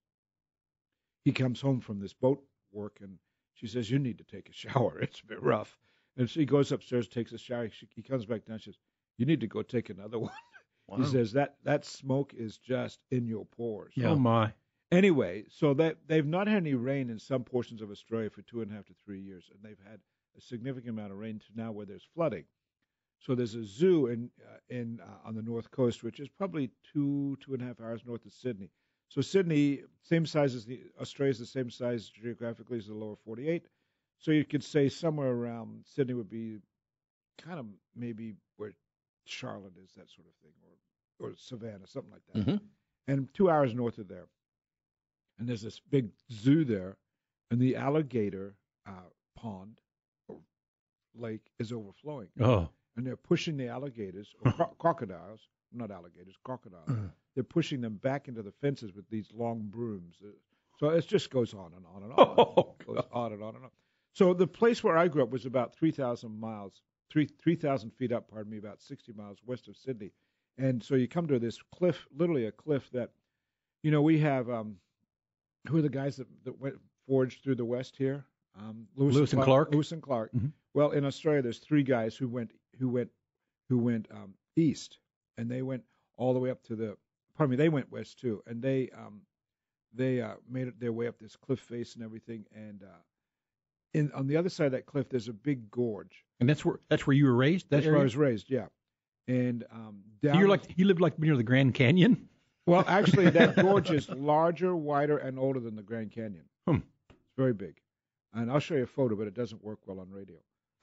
Speaker 3: He comes home from this boat work, and she says, "You need to take a shower. It's a bit rough." And so he goes upstairs, takes a shower. She, he comes back down. She says, "You need to go take another one."
Speaker 4: Wow.
Speaker 3: He says that that smoke is just in your pores.
Speaker 5: Oh my.
Speaker 3: Anyway, so that they've not had any rain in some portions of Australia for two and a half to three years, and they've had a significant amount of rain to now where there's flooding. So there's a zoo in uh, in uh, on the north coast, which is probably two two and a half hours north of Sydney. So Sydney, same size as the Australia, is the same size geographically as the lower forty-eight. So you could say somewhere around Sydney would be kind of maybe where Charlotte is, that sort of thing, or or Savannah, something like that.
Speaker 4: Mm-hmm.
Speaker 3: And two hours north of there. And there's this big zoo there, and the alligator uh, pond or lake is overflowing.
Speaker 5: Oh.
Speaker 3: And they're pushing the alligators, or cro- crocodiles, not alligators, crocodiles.
Speaker 5: Uh.
Speaker 3: They're pushing them back into the fences with these long brooms. Uh, So it just goes on and on and on.
Speaker 5: Oh,
Speaker 3: goes on and on and on. So the place where I grew up was about three thousand miles, three three thousand feet up, pardon me, about sixty miles west of Sydney. And so you come to this cliff, literally a cliff that, you know, we have, um, who are the guys that, that went forged through the West here? Um, Lewis,
Speaker 5: Lewis and Clark.
Speaker 3: Lewis and Clark.
Speaker 5: Mm-hmm.
Speaker 3: Well, in Australia, there's three guys who went who went who went um, east, and they went all the way up to the. Pardon me, they went west too, and they um, they uh, made it their way up this cliff face and everything. And uh, in on the other side of that cliff, there's a big gorge.
Speaker 5: And that's where that's where you were raised. That
Speaker 3: That's
Speaker 5: area?
Speaker 3: where I was raised. Yeah, and um, down.
Speaker 5: So you're like you lived like near the Grand Canyon.
Speaker 3: Well, actually, that gorge is larger, wider, and older than the Grand Canyon.
Speaker 5: Hmm.
Speaker 3: It's very big. And I'll show you a photo, but it doesn't work well on radio.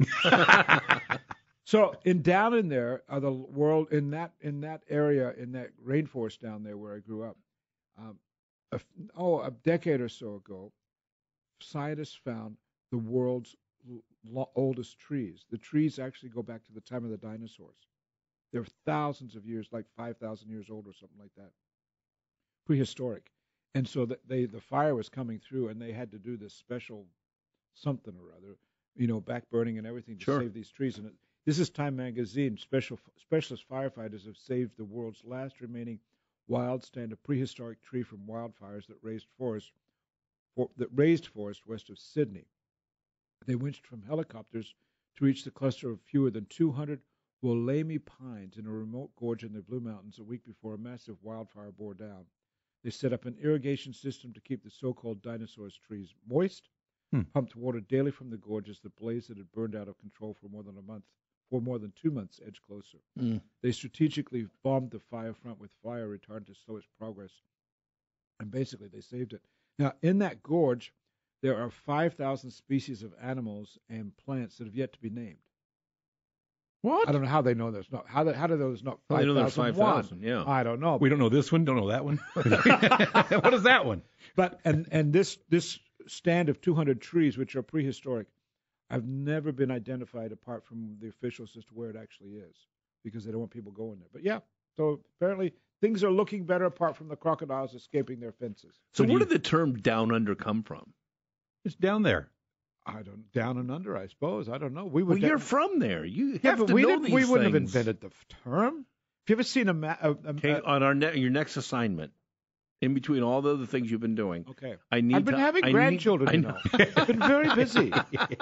Speaker 3: So in down in there, uh, the world in that in that area, in that rainforest down there where I grew up, um, a, oh, a decade or so ago, scientists found the world's lo- oldest trees. The trees actually go back to the time of the dinosaurs. They're thousands of years, like five thousand years old or something like that. Prehistoric. And so that they the fire was coming through, and they had to do this special something or other, you know, back burning and everything to
Speaker 4: Sure.
Speaker 3: save these trees. And it, this is Time Magazine. Special specialist firefighters have saved the world's last remaining wild stand of prehistoric tree from wildfires that raised forest for, that raised forest west of Sydney. They winched from helicopters to reach the cluster of fewer than two hundred Wollemi pines in a remote gorge in the Blue Mountains a week before a massive wildfire bore down. They set up an irrigation system to keep the so-called dinosaurs' trees moist,
Speaker 5: Hmm.
Speaker 3: pumped water daily from the gorge as the blaze that had burned out of control for more than a month, for more than two months, edged closer.
Speaker 4: Mm.
Speaker 3: They strategically bombed the fire front with fire retardant to slow its progress, and basically they saved it. Now, in that gorge, there are five thousand species of animals and plants that have yet to be named.
Speaker 5: What?
Speaker 3: I don't know how they know there's not. How, they, how do those not
Speaker 4: Well, they
Speaker 3: five
Speaker 4: know there's
Speaker 3: thousand?
Speaker 4: five thousand, yeah.
Speaker 3: I don't know.
Speaker 5: We don't know this one. Don't know that one. What is that one?
Speaker 3: But and and this this stand of two hundred trees, which are prehistoric, have never been identified apart from the officials as to where it actually is, because they don't want people going there. But yeah, so apparently things are looking better apart from the crocodiles escaping their fences.
Speaker 4: So where did the term down under come from?
Speaker 5: It's down there.
Speaker 3: I don't down and under, I suppose. I don't know. We
Speaker 4: Well,
Speaker 3: would.
Speaker 4: you're from there. You
Speaker 3: yeah,
Speaker 4: have
Speaker 3: but
Speaker 4: to
Speaker 3: we
Speaker 4: know
Speaker 3: didn't.
Speaker 4: these
Speaker 3: We wouldn't
Speaker 4: things.
Speaker 3: have invented the f- term. Have you ever seen a map? A, a,
Speaker 4: Okay,
Speaker 3: a-
Speaker 4: on our ne- your next assignment, in between all the other things you've been doing.
Speaker 3: Okay.
Speaker 4: I need.
Speaker 3: I've been
Speaker 4: to,
Speaker 3: having
Speaker 4: I need-
Speaker 3: grandchildren,
Speaker 4: I
Speaker 3: you know. I've been very busy.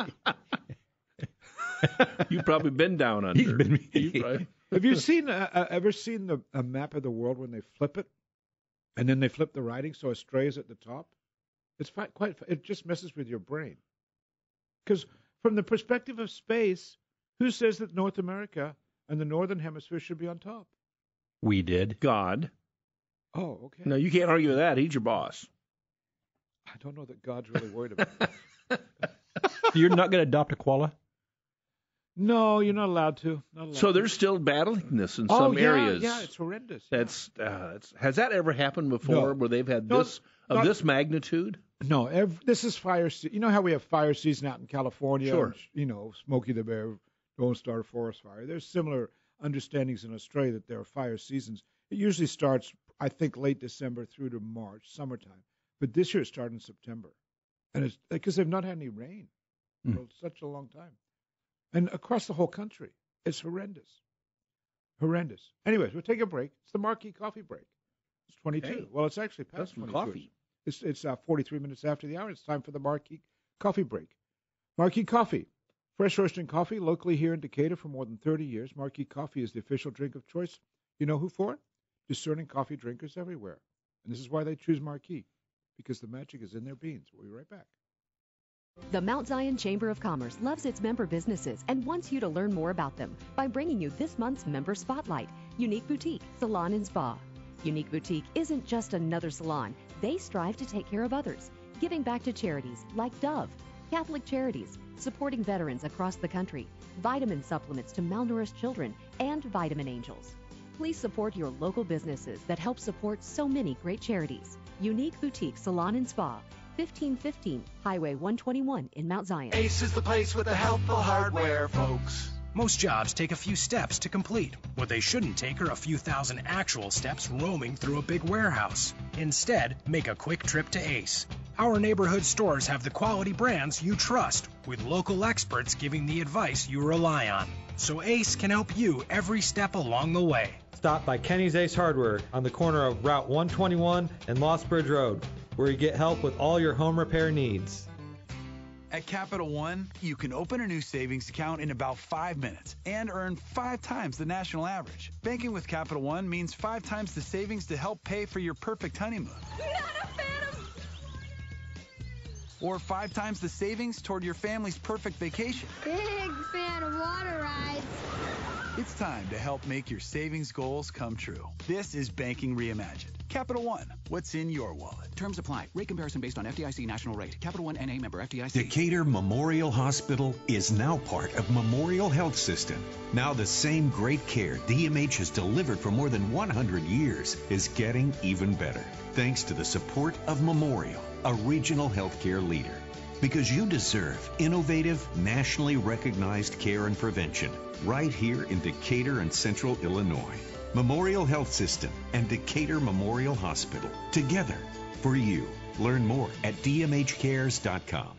Speaker 4: You've probably been down under.
Speaker 5: He's been.
Speaker 4: You probably-
Speaker 3: Have you seen uh, uh, ever seen the a map of the world when they flip it, and then they flip the writing so Australia's at the top? It's fi- quite. It just messes with your brain. Because from the perspective of space, who says that North America and the Northern Hemisphere should be on top?
Speaker 5: We did.
Speaker 4: God.
Speaker 3: Oh, okay.
Speaker 4: No, you can't argue with that. He's your boss.
Speaker 3: I don't know that God's really worried about that.
Speaker 5: You're not going to adopt a koala?
Speaker 3: No, you're not allowed to. Not allowed
Speaker 4: So
Speaker 3: to.
Speaker 4: they're still battling this in
Speaker 3: oh,
Speaker 4: some
Speaker 3: yeah,
Speaker 4: areas.
Speaker 3: Yeah, it's horrendous.
Speaker 4: That's, uh, that's has that ever happened before
Speaker 3: No.
Speaker 4: where they've had
Speaker 3: No,
Speaker 4: this of
Speaker 3: not-
Speaker 4: this magnitude?
Speaker 3: No, ev- this is fire season. You know how we have fire season out in California?
Speaker 4: Sure.
Speaker 3: And, you know, Smokey the Bear, don't start a forest fire. There's similar understandings in Australia that there are fire seasons. It usually starts, I think, late December through to March, summertime. But this year it started in September, and it's because they've not had any rain
Speaker 5: Mm.
Speaker 3: for such a long time, and across the whole country, it's horrendous, horrendous. Anyways, we'll take a break. It's the Marquee Coffee break. It's twenty-two.
Speaker 4: Hey,
Speaker 3: well, it's actually past
Speaker 4: that's some
Speaker 3: twenty-two.
Speaker 4: coffee.
Speaker 3: It's it's uh, forty-three minutes after the hour. It's time for the Marquee Coffee break. Marquee Coffee, fresh roasting coffee locally here in Decatur for more than thirty years. Marquee Coffee is the official drink of choice. You know who for? Discerning coffee drinkers everywhere, and this is why they choose Marquee, because the magic is in their beans. We'll be right back.
Speaker 16: The Mount Zion Chamber of Commerce loves its member businesses and wants you to learn more about them by bringing you this month's Member Spotlight, Unique Boutique, Salon and Spa. Unique Boutique isn't just another salon. They strive to take care of others, giving back to charities like Dove, Catholic Charities, supporting veterans across the country, vitamin supplements to malnourished children, and Vitamin Angels. Please support your local businesses that help support so many great charities. Unique Boutique Salon and Spa, fifteen fifteen Highway one twenty-one in Mount Zion.
Speaker 17: Ace is the place with the helpful hardware, folks. Most jobs take a few steps to complete. What they shouldn't take are a few thousand actual steps roaming through a big warehouse. Instead, make a quick trip to Ace. Our neighborhood stores have the quality brands you trust, with local experts giving the advice you rely on. So Ace can help you every step along the way.
Speaker 18: Stop by Kenny's Ace Hardware on the corner of Route one twenty-one and Lost Bridge Road, where you get help with all your home repair needs.
Speaker 19: At Capital One, you can open a new savings account in about five minutes and earn five times the national average. Banking with Capital One means five times the savings to help pay for your perfect honeymoon.
Speaker 20: Not a fan of...
Speaker 19: Or five times the savings toward your family's perfect vacation.
Speaker 20: Big fan of water rides.
Speaker 19: It's time to help make your savings goals come true. This is Banking Reimagined. Capital One, what's in your wallet?
Speaker 21: Terms apply. Rate comparison based on F D I C national rate. Capital One N A member F D I C.
Speaker 22: Decatur Memorial Hospital is now part of Memorial Health System. Now the same great care D M H has delivered for more than one hundred years is getting even better. Thanks to the support of Memorial, a regional healthcare leader. Because you deserve innovative, nationally recognized care and prevention right here in Decatur and Central Illinois. Memorial Health System and Decatur Memorial Hospital. Together for you. Learn more at d m h cares dot com.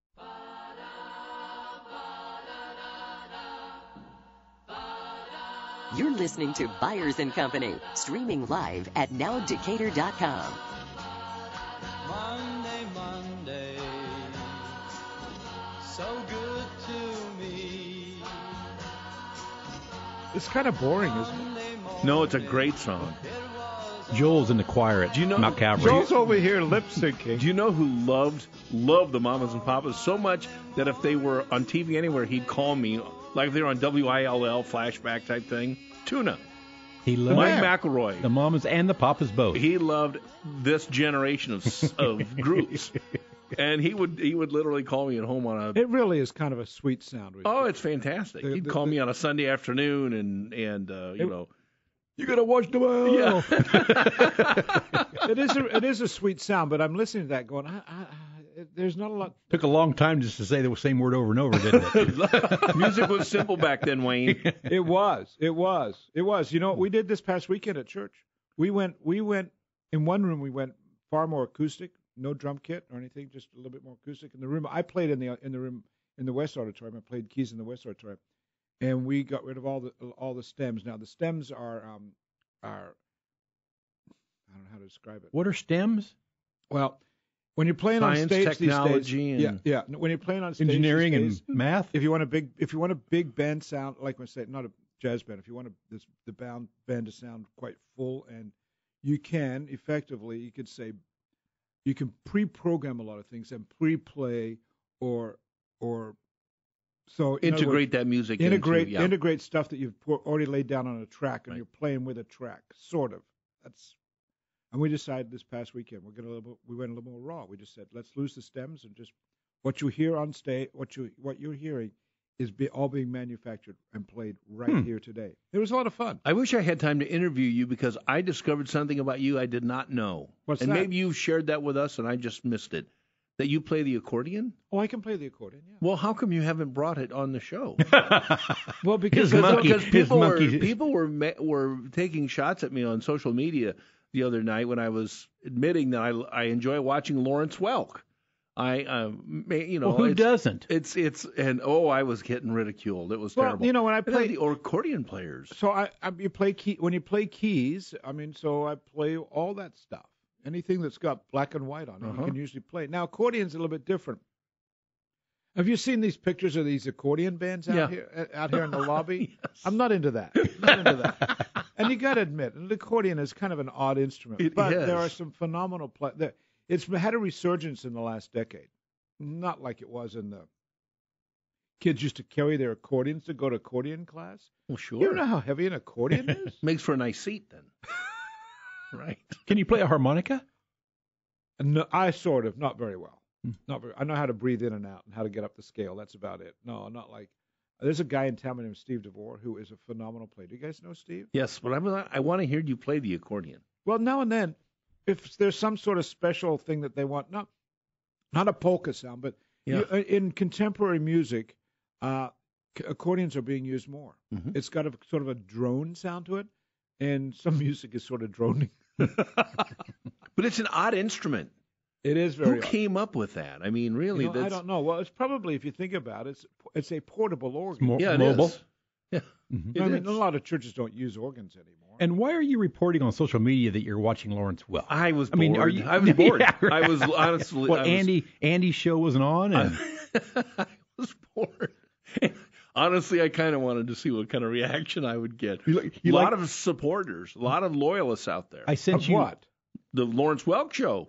Speaker 2: You're listening to Byers and Company, streaming live at now decatur dot com.
Speaker 10: Monday, Monday, so good to me.
Speaker 3: It's kind of boring, isn't it?
Speaker 4: No, it's a great song.
Speaker 5: Joel's in the choir at
Speaker 4: Do you know,
Speaker 5: Mount Calvary.
Speaker 3: Joel's over here lip syncing.
Speaker 4: Do you know who loved loved the Mamas and Papas so much that if they were on T V anywhere, he'd call me, like if they were on W I L L flashback type thing. Tuna.
Speaker 5: He loved
Speaker 4: Mike McElroy.
Speaker 5: the Mamas and the Papas both.
Speaker 4: He loved this generation of of groups, and he would he would literally call me at home on a.
Speaker 3: It really is kind of a sweet sound.
Speaker 4: Oh, it's fantastic.
Speaker 3: The-
Speaker 4: He'd
Speaker 3: the-
Speaker 4: call
Speaker 3: the-
Speaker 4: me on a Sunday afternoon, and and uh, you
Speaker 3: It-
Speaker 4: know.
Speaker 3: You gotta watch the well.
Speaker 4: Yeah.
Speaker 3: it is a it is a sweet sound, but I'm listening to that going, I, I, I, there's not a lot.
Speaker 5: Took a long time just to say the same word over and over, didn't it?
Speaker 4: Music was simple back then, Wayne.
Speaker 3: It was, it was, it was. You know what we did this past weekend at church? We went, we went in one room. We went far more acoustic, no drum kit or anything, just a little bit more acoustic. In the room, I played in the in the room in the West Auditorium. I played keys in the West Auditorium. And we got rid of all the all the stems. Now the stems are um are I don't know how to describe it.
Speaker 5: What are stems?
Speaker 3: Well, when you're playing
Speaker 4: Science,
Speaker 3: on stage
Speaker 4: technology,
Speaker 3: these days,
Speaker 4: and-
Speaker 3: yeah, yeah. When you're playing on stage
Speaker 5: Engineering
Speaker 3: these
Speaker 5: and
Speaker 3: days,
Speaker 5: math?
Speaker 3: If you want a big if you want a big band sound, like I say, not a jazz band. If you want a, this, the band band to sound quite full, and you can effectively, you could say, you can pre-program a lot of things and pre-play or or So in other
Speaker 4: Integrate
Speaker 3: words,
Speaker 4: that music
Speaker 3: Integrate
Speaker 4: into, yeah.
Speaker 3: integrate stuff that you've pour- already laid down on a track, and
Speaker 4: Right.
Speaker 3: you're playing with a track, sort of. That's. And we decided this past weekend we're gonna a little, we went a little more raw. We just said let's lose the stems and just what you hear on stage, what you what you're hearing, is be, all being manufactured and played right
Speaker 4: Hmm.
Speaker 3: here today. It was a lot of fun.
Speaker 4: I wish I had time to interview you because I discovered something about you I did not know.
Speaker 3: What's
Speaker 4: and
Speaker 3: that?
Speaker 4: maybe you've shared that with us and I just missed it. That you play the accordion?
Speaker 3: Oh, I can play the accordion. Yeah.
Speaker 4: Well, how come you haven't brought it on the show?
Speaker 3: Well, because
Speaker 4: because
Speaker 5: monkey-
Speaker 4: because
Speaker 5: his
Speaker 4: people were
Speaker 5: monkey-
Speaker 4: people were ma- were taking shots at me on social media. the other night when I was admitting that I, I enjoy watching Lawrence Welk. I, um, you know,
Speaker 5: well, who
Speaker 4: it's,
Speaker 5: doesn't?
Speaker 4: It's it's and oh, I was getting ridiculed. It was
Speaker 3: Well,
Speaker 4: terrible.
Speaker 3: you know, when I
Speaker 4: And then
Speaker 3: play
Speaker 4: the accordion players.
Speaker 3: So I, I you play key when you play keys. I mean, so I play all that stuff. Anything that's got black and white on it,
Speaker 4: Uh-huh.
Speaker 3: you can usually play. Now accordion's a little bit different. Have you seen these pictures of these accordion bands out
Speaker 4: Yeah.
Speaker 3: here out here in the lobby?
Speaker 4: Yes.
Speaker 3: I'm not into that. Not into that. And you got to admit, an accordion is kind of an odd instrument,
Speaker 4: It
Speaker 3: but
Speaker 4: is.
Speaker 3: there are some phenomenal play. There, it's had a resurgence in the last decade. Not like it was in the kids used to carry their accordions to go to accordion class.
Speaker 4: Well, sure.
Speaker 3: You know how heavy an accordion is?
Speaker 4: Makes for a nice seat then. Right.
Speaker 5: Can you play a harmonica?
Speaker 3: No, I sort of, not very well. Not very. I know how to breathe in and out and how to get up the scale. That's about it. No, not like. There's a guy in town named Steve DeVore who is a phenomenal player. Do you guys know Steve?
Speaker 4: Yes, but I'm, I want to hear you play the accordion.
Speaker 3: Well, now and then, if there's some sort of special thing that they want, not not a polka sound, but
Speaker 4: Yeah.
Speaker 3: you, in contemporary music, uh, c- accordions are being used more.
Speaker 4: Mhm.
Speaker 3: It's got a sort of a drone sound to it, and some music is sort of droning.
Speaker 4: But it's an odd instrument.
Speaker 3: It is
Speaker 4: Who
Speaker 3: very. odd.
Speaker 4: came up with that? I mean, really,
Speaker 3: You know, I
Speaker 4: that's
Speaker 3: don't know. Well, it's probably, if you think about it, it's, it's a portable organ.
Speaker 5: Mo-
Speaker 4: yeah, it
Speaker 5: mobile.
Speaker 4: is. Yeah,
Speaker 5: Mhm.
Speaker 4: it
Speaker 3: I mean,
Speaker 4: is.
Speaker 3: a lot of churches don't use organs anymore.
Speaker 5: And why are you reporting on social media that you're watching Lawrence Welk?
Speaker 4: I was.
Speaker 5: I mean,
Speaker 4: bored.
Speaker 5: are you?
Speaker 4: I was bored.
Speaker 5: Yeah, right.
Speaker 4: I was honestly.
Speaker 5: Well,
Speaker 4: I was,
Speaker 5: Andy, Andy's show wasn't on, and
Speaker 4: I was bored. Honestly, I kind of wanted to see what kind of reaction I would get.
Speaker 5: You like- you
Speaker 4: a lot
Speaker 5: like-
Speaker 4: of supporters, a lot of loyalists out there.
Speaker 5: I sent
Speaker 3: Of
Speaker 5: you.
Speaker 3: what?
Speaker 4: The Lawrence Welk show.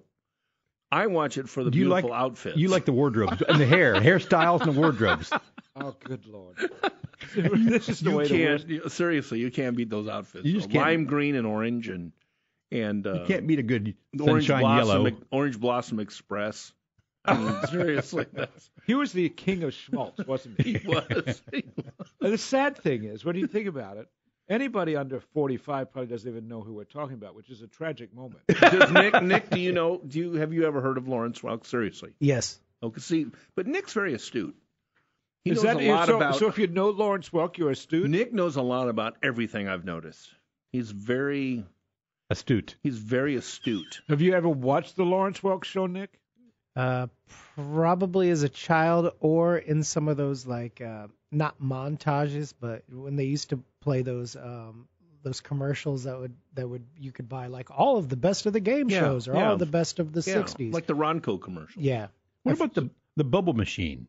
Speaker 4: I watch it for the
Speaker 5: Do you
Speaker 4: beautiful
Speaker 5: like
Speaker 4: outfits.
Speaker 5: You like the wardrobes and the hair, hairstyles and the wardrobes.
Speaker 3: Oh, good Lord. This is the
Speaker 4: you
Speaker 3: way to
Speaker 4: can't
Speaker 3: work.
Speaker 4: you- seriously. You can't beat those outfits.
Speaker 5: You just
Speaker 4: though.
Speaker 5: can't-
Speaker 4: Lime green and orange and and uh,
Speaker 5: You can't beat a good
Speaker 4: orange
Speaker 5: sunshine
Speaker 4: blossom,
Speaker 5: yellow.
Speaker 4: Orange Blossom Express. I mean, seriously, that's,
Speaker 3: He was the king of schmaltz, wasn't he?
Speaker 4: he was.
Speaker 3: And the sad thing is, when you think about it, anybody under forty-five probably doesn't even know who we're talking about, which is a tragic moment.
Speaker 4: Does Nick, Nick, do you know? Do you have you ever heard of Lawrence Welk? Seriously.
Speaker 1: Yes.
Speaker 4: Okay, see, but Nick's very astute. He
Speaker 3: Is
Speaker 4: knows
Speaker 3: that
Speaker 4: a lot
Speaker 3: so,
Speaker 4: about.
Speaker 3: so if you know Lawrence Welk, you're astute?
Speaker 4: Nick knows a lot about everything I've noticed. He's very,
Speaker 5: Astute.
Speaker 4: he's very astute.
Speaker 3: Have you ever watched the Lawrence Welk show, Nick?
Speaker 1: Uh, probably as a child or in some of those like uh, not montages, but when they used to play those um, those commercials that would that would you could buy like all of the best of the game
Speaker 4: Yeah,
Speaker 1: shows or
Speaker 4: yeah.
Speaker 1: all of the best of the
Speaker 4: Yeah,
Speaker 1: sixties.
Speaker 4: like the Ronco commercial.
Speaker 1: yeah.
Speaker 5: What about the the bubble machine?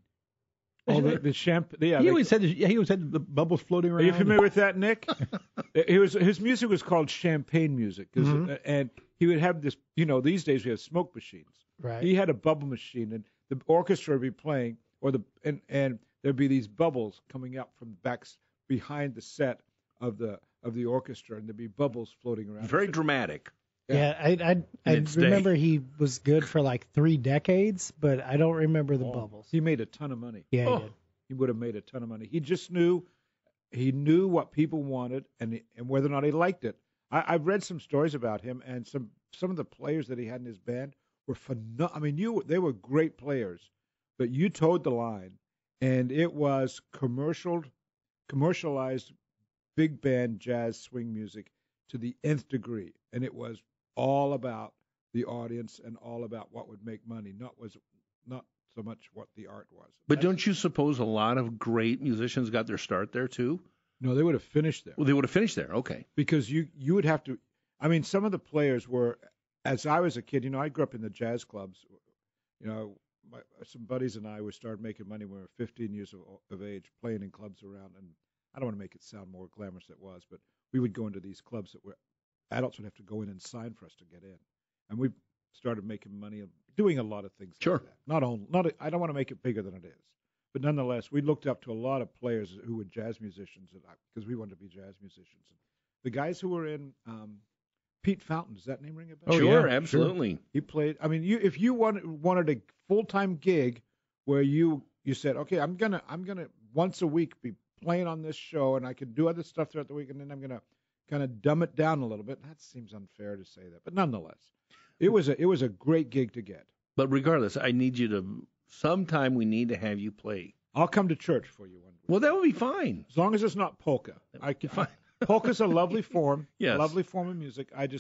Speaker 3: Oh, the, the champ. Yeah,
Speaker 5: he
Speaker 3: they-
Speaker 5: always had the, yeah, he always had the bubbles floating around.
Speaker 3: Are you familiar with that, Nick? It was, his music was called champagne music, 'cause,
Speaker 1: Mhm.
Speaker 3: uh, and he would have this. You know, these days we have smoke machines.
Speaker 1: Right.
Speaker 3: He had a bubble machine, and the orchestra would be playing, or the and and there'd be these bubbles coming up from the backs behind the set of the of the orchestra, and there'd be bubbles floating around.
Speaker 4: Very dramatic.
Speaker 1: Yeah, I I, I
Speaker 4: its day.
Speaker 1: remember he was good for like three decades, but I don't remember the bubbles.
Speaker 3: He made a ton of money.
Speaker 1: Yeah, he
Speaker 3: Oh,
Speaker 1: did.
Speaker 3: he would have made a ton of money. He just knew, he knew what people wanted, and he- and whether or not he liked it. I, I've read some stories about him, and some some of the players that he had in his band were phenomenal. I mean, you they were great players, but you towed the line, and it was commercial, commercialized, big band jazz swing music to the nth degree, and it was all about the audience and all about what would make money, not was not so much what the art was.
Speaker 4: But don't you suppose a lot of great musicians got their start there too?
Speaker 3: No, they would have finished there.
Speaker 4: Well, they would have finished there. Okay.
Speaker 3: Because you you would have to. I mean, some of the players were, as I was a kid. You know, I grew up in the jazz clubs. You know, my, some buddies and I we started making money when we were fifteen years of, of age, playing in clubs around. And I don't want to make it sound more glamorous than it was, but we would go into these clubs that were adults would have to go in and sign for us to get in, and we started making money and doing a lot of things.
Speaker 4: Sure.
Speaker 3: Like that. Not only not. A, I don't want to make it bigger than it is. But nonetheless, we looked up to a lot of players who were jazz musicians, because we wanted to be jazz musicians. The guys who were in um, Pete Fountain, does that name ring a bell?
Speaker 4: Oh, sure, yeah, absolutely.
Speaker 3: Sure. He played. I mean, you if you wanted wanted a full time gig where you you said, okay, I'm gonna I'm gonna once a week be playing on this show, and I can do other stuff throughout the week, and then I'm gonna kind of dumb it down a little bit. That seems unfair to say that, but nonetheless, it was a it was a great gig to get.
Speaker 4: But regardless, I need you to. Sometime we need to have you play.
Speaker 3: I'll come to church for you one week.
Speaker 4: Well, that would be fine.
Speaker 3: As long as it's not polka. I can, polka's a lovely form,
Speaker 4: Yes.
Speaker 3: a lovely form of music. I just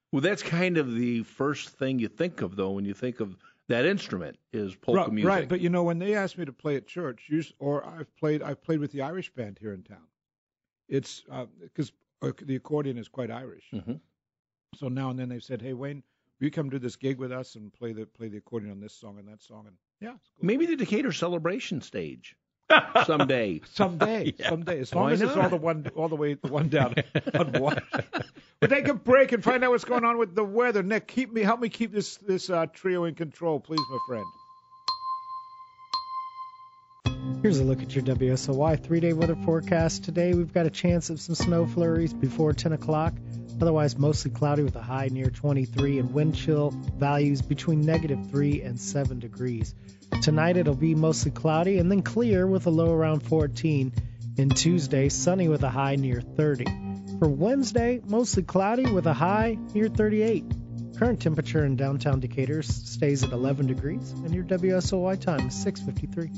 Speaker 4: Well, that's kind of the first thing you think of, though, when you think of that instrument is polka
Speaker 3: right,
Speaker 4: music.
Speaker 3: Right, but you know, when they ask me to play at church, us- or I've played, I've played with the Irish band here in town. It's because uh, the accordion is quite Irish.
Speaker 4: Mm-hmm.
Speaker 3: So now and then they've said, "Hey, Wayne, will you come do this gig with us and play the play the accordion on this song and that song?" And yeah, it's cool.
Speaker 4: Maybe the Decatur celebration stage someday.
Speaker 3: someday,
Speaker 4: Yeah.
Speaker 3: someday, as long
Speaker 4: Why
Speaker 3: as it's
Speaker 4: not?
Speaker 3: all the one, all the way one down on one. But take a break and find out what's going on with the weather. Nick, keep me, help me keep this this uh, trio in control, please, my friend.
Speaker 1: Here's a look at your W S O Y three-day weather forecast. Today we've got a chance of some snow flurries before ten o'clock. Otherwise, mostly cloudy with a high near twenty-three and wind chill values between negative three and seven degrees. Tonight it'll be mostly cloudy and then clear with a low around fourteen. And Tuesday, sunny with a high near thirty. For Wednesday, mostly cloudy with a high near thirty-eight. Current temperature in downtown Decatur stays at eleven degrees, and your W S O Y time is six fifty-three.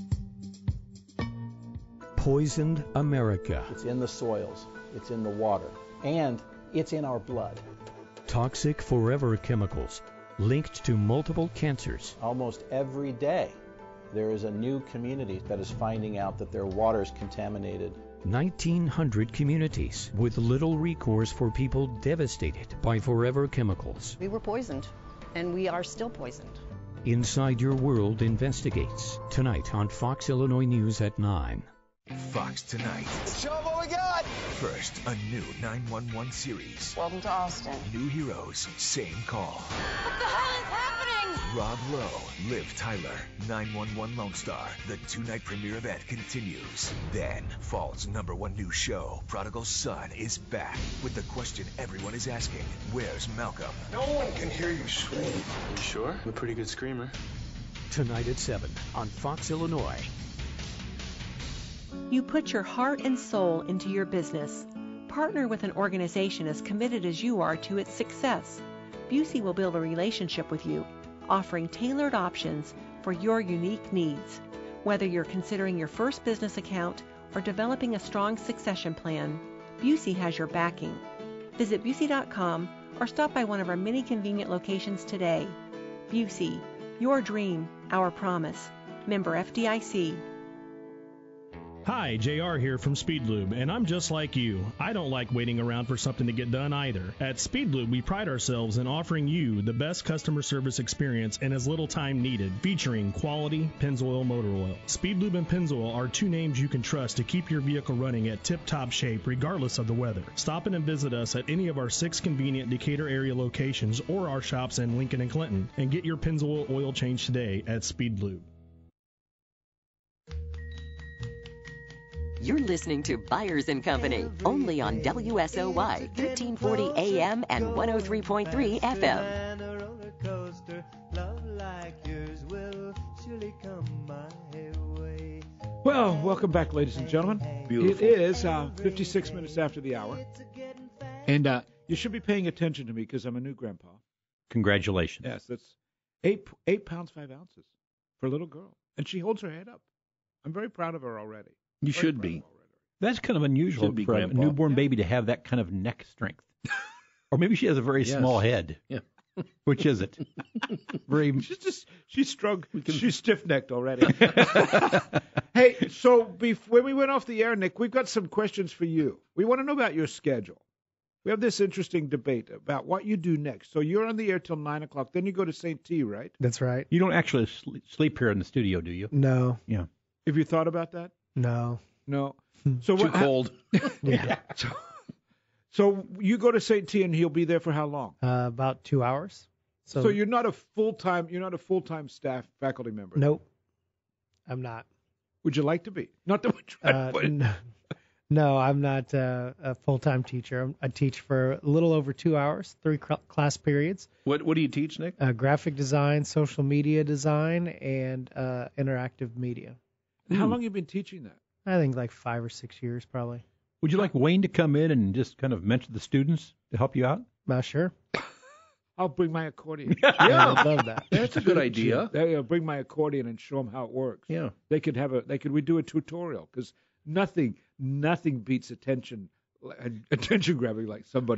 Speaker 7: Poisoned America.
Speaker 8: It's in the soils, it's in the water, and it's in our blood.
Speaker 7: Toxic forever chemicals linked to multiple cancers.
Speaker 8: Almost every day, there is a new community that is finding out that their water is contaminated.
Speaker 7: nineteen hundred communities with little recourse for people devastated by forever chemicals.
Speaker 23: We were poisoned, and we are still poisoned.
Speaker 7: Inside Your World investigates tonight on Fox Illinois News at nine.
Speaker 24: Fox Tonight.
Speaker 25: Show 'em what we got!
Speaker 24: First, a new nine one one series.
Speaker 23: Welcome to Austin.
Speaker 24: New heroes, same call.
Speaker 23: What the hell is happening?
Speaker 24: Rob Lowe, Liv Tyler, nine one one Lone Star. The two-night premiere event continues. Then, fall's number one new show, Prodigal Son, is back with the question everyone is asking: where's Malcolm?
Speaker 25: No one can hear you scream.
Speaker 24: You sure? I'm a pretty good screamer.
Speaker 7: Tonight at seven on Fox Illinois.
Speaker 26: You put your heart and soul into your business. Partner with an organization as committed as you are to its success. Busey will build a relationship with you, offering tailored options for your unique needs. Whether you're considering your first business account or developing a strong succession plan, Busey has your backing. Visit Busey dot com or stop by one of our many convenient locations today. Busey, your dream, our promise. Member F D I C.
Speaker 27: Hi, J R here from Speedlube, and I'm just like you. I don't like waiting around for something to get done either. At Speedlube, we pride ourselves in offering you the best customer service experience in as little time needed, featuring quality Pennzoil motor oil. Speedlube and Pennzoil are two names you can trust to keep your vehicle running at tip-top shape regardless of the weather. Stop in and visit us at any of our six convenient Decatur area locations or our shops in Lincoln and Clinton, and get your Pennzoil oil change today at Speedlube.
Speaker 2: You're listening to Byers and Company, only on W S O Y, thirteen forty A M and one oh three point three F M.
Speaker 3: Well, welcome back, ladies and gentlemen.
Speaker 4: Beautiful.
Speaker 3: It is uh, fifty-six minutes after the hour, and uh, you should be paying attention to me because I'm a new grandpa.
Speaker 5: Congratulations.
Speaker 3: Yes, that's eight eight pounds five ounces for a little girl, and she holds her head up. I'm very proud of her already.
Speaker 4: You
Speaker 3: Very
Speaker 4: should
Speaker 3: proud
Speaker 4: be.
Speaker 3: of her already.
Speaker 5: That's kind of unusual
Speaker 4: Should be,
Speaker 5: for a
Speaker 4: Grandpa.
Speaker 5: newborn baby to have that kind of neck strength. Or maybe she has a very
Speaker 4: Yes.
Speaker 5: small head.
Speaker 4: Yeah.
Speaker 5: Which is it? Very.
Speaker 3: She's just she's strung. She's stiff necked already. Hey, so bef- when we went off the air, Nick, we've got some questions for you. We want to know about your schedule. We have this interesting debate about what you do next. So you're on the air till nine o'clock. Then you go to Saint T, right?
Speaker 1: That's right.
Speaker 5: You don't actually sleep, sleep here in the studio, do you?
Speaker 1: No.
Speaker 5: Yeah.
Speaker 3: Have you thought about that?
Speaker 1: No.
Speaker 3: No. So
Speaker 4: Too
Speaker 3: what,
Speaker 4: cold.
Speaker 1: Yeah.
Speaker 3: So, so you go to Saint T and he'll be there for how long?
Speaker 1: Uh, about two hours. So,
Speaker 3: So you're not a full time. You're not a full time staff faculty member.
Speaker 1: Nope. I'm not.
Speaker 3: Would you like to be? Not that we're trying
Speaker 1: Uh,
Speaker 3: to put it.
Speaker 1: no, no, I'm not uh, a full-time teacher. I'm- I teach for a little over two hours, three cl- class periods.
Speaker 4: What What do you teach, Nick?
Speaker 1: Uh, graphic design, social media design, and uh, interactive media.
Speaker 3: How long have you been teaching that?
Speaker 1: I think like five or six years, probably.
Speaker 5: Would you like Wayne to come in and just kind of mentor the students to help you out?
Speaker 1: Uh, sure.
Speaker 3: I'll bring my accordion.
Speaker 1: Yeah, I'd love that.
Speaker 4: That's a good idea.
Speaker 3: Yeah, I'll bring my accordion and show them how it works.
Speaker 4: Yeah.
Speaker 3: They could have a. They could. We do a tutorial because nothing, nothing beats attention, attention grabbing like somebody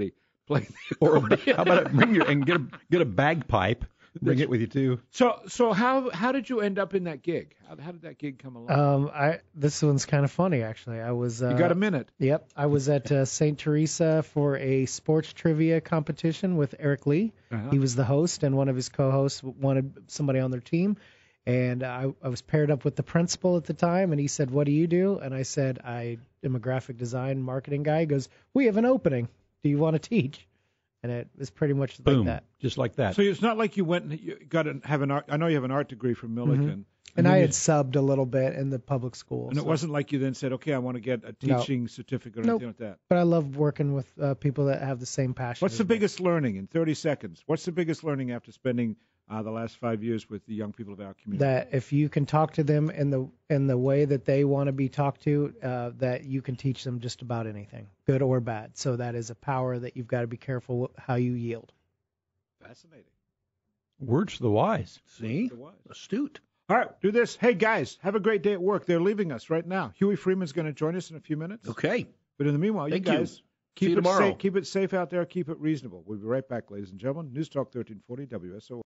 Speaker 3: Play the
Speaker 5: Or
Speaker 3: accordion.
Speaker 5: how about it, bring your and get a, get a bagpipe, bring
Speaker 3: That's-
Speaker 5: it with you too.
Speaker 3: So, so how how did you end up in that gig? How, how did that gig come along?
Speaker 1: Um, I this one's kind of funny actually. I was. Uh,
Speaker 3: you got a minute.
Speaker 1: Yep, I was at uh, Saint Teresa for a sports trivia competition with Eric Lee.
Speaker 3: Uh-huh.
Speaker 1: He was the host, and one of his co-hosts wanted somebody on their team. And I, I was paired up with the principal at the time, and he said, "What do you do?" And I said, "I am a graphic design marketing guy." He goes, "We have an opening. Do you want to teach?" And it was pretty much
Speaker 5: Boom,
Speaker 1: like that.
Speaker 5: just like that.
Speaker 3: So it's not like you went and you got to have an art. I know you have an art degree from Millikan.
Speaker 1: Mhm. And
Speaker 3: then
Speaker 1: I
Speaker 3: you-
Speaker 1: had subbed a little bit in the public school.
Speaker 3: And it
Speaker 1: so-
Speaker 3: wasn't like you then said, "Okay, I want to get a
Speaker 1: No.
Speaker 3: teaching certificate or
Speaker 1: Nope.
Speaker 3: anything like that."
Speaker 1: But I love working with uh, people that have the same passion.
Speaker 3: What's
Speaker 1: as
Speaker 3: the
Speaker 1: me.
Speaker 3: biggest learning in thirty seconds? What's the biggest learning after spending uh, the last five years with the young people of our community?
Speaker 1: That if you can talk to them in the in the way that they want to be talked to, uh, that you can teach them just about anything, good or bad. So that is a power that you've got to be careful how you yield.
Speaker 3: Fascinating.
Speaker 5: Words to the wise.
Speaker 4: See? Astute.
Speaker 3: All right, do this. Hey, guys, have a great day at work. They're leaving us right now. Huey Freeman's going to join us in a few minutes.
Speaker 4: Okay.
Speaker 3: But in the meanwhile,
Speaker 4: Thank
Speaker 3: you
Speaker 4: you.
Speaker 3: guys
Speaker 4: See
Speaker 3: keep
Speaker 4: you
Speaker 3: it
Speaker 4: tomorrow.
Speaker 3: safe. Keep it safe out there. Keep it reasonable. We'll be right back, ladies and gentlemen. News Talk thirteen forty W S O Y.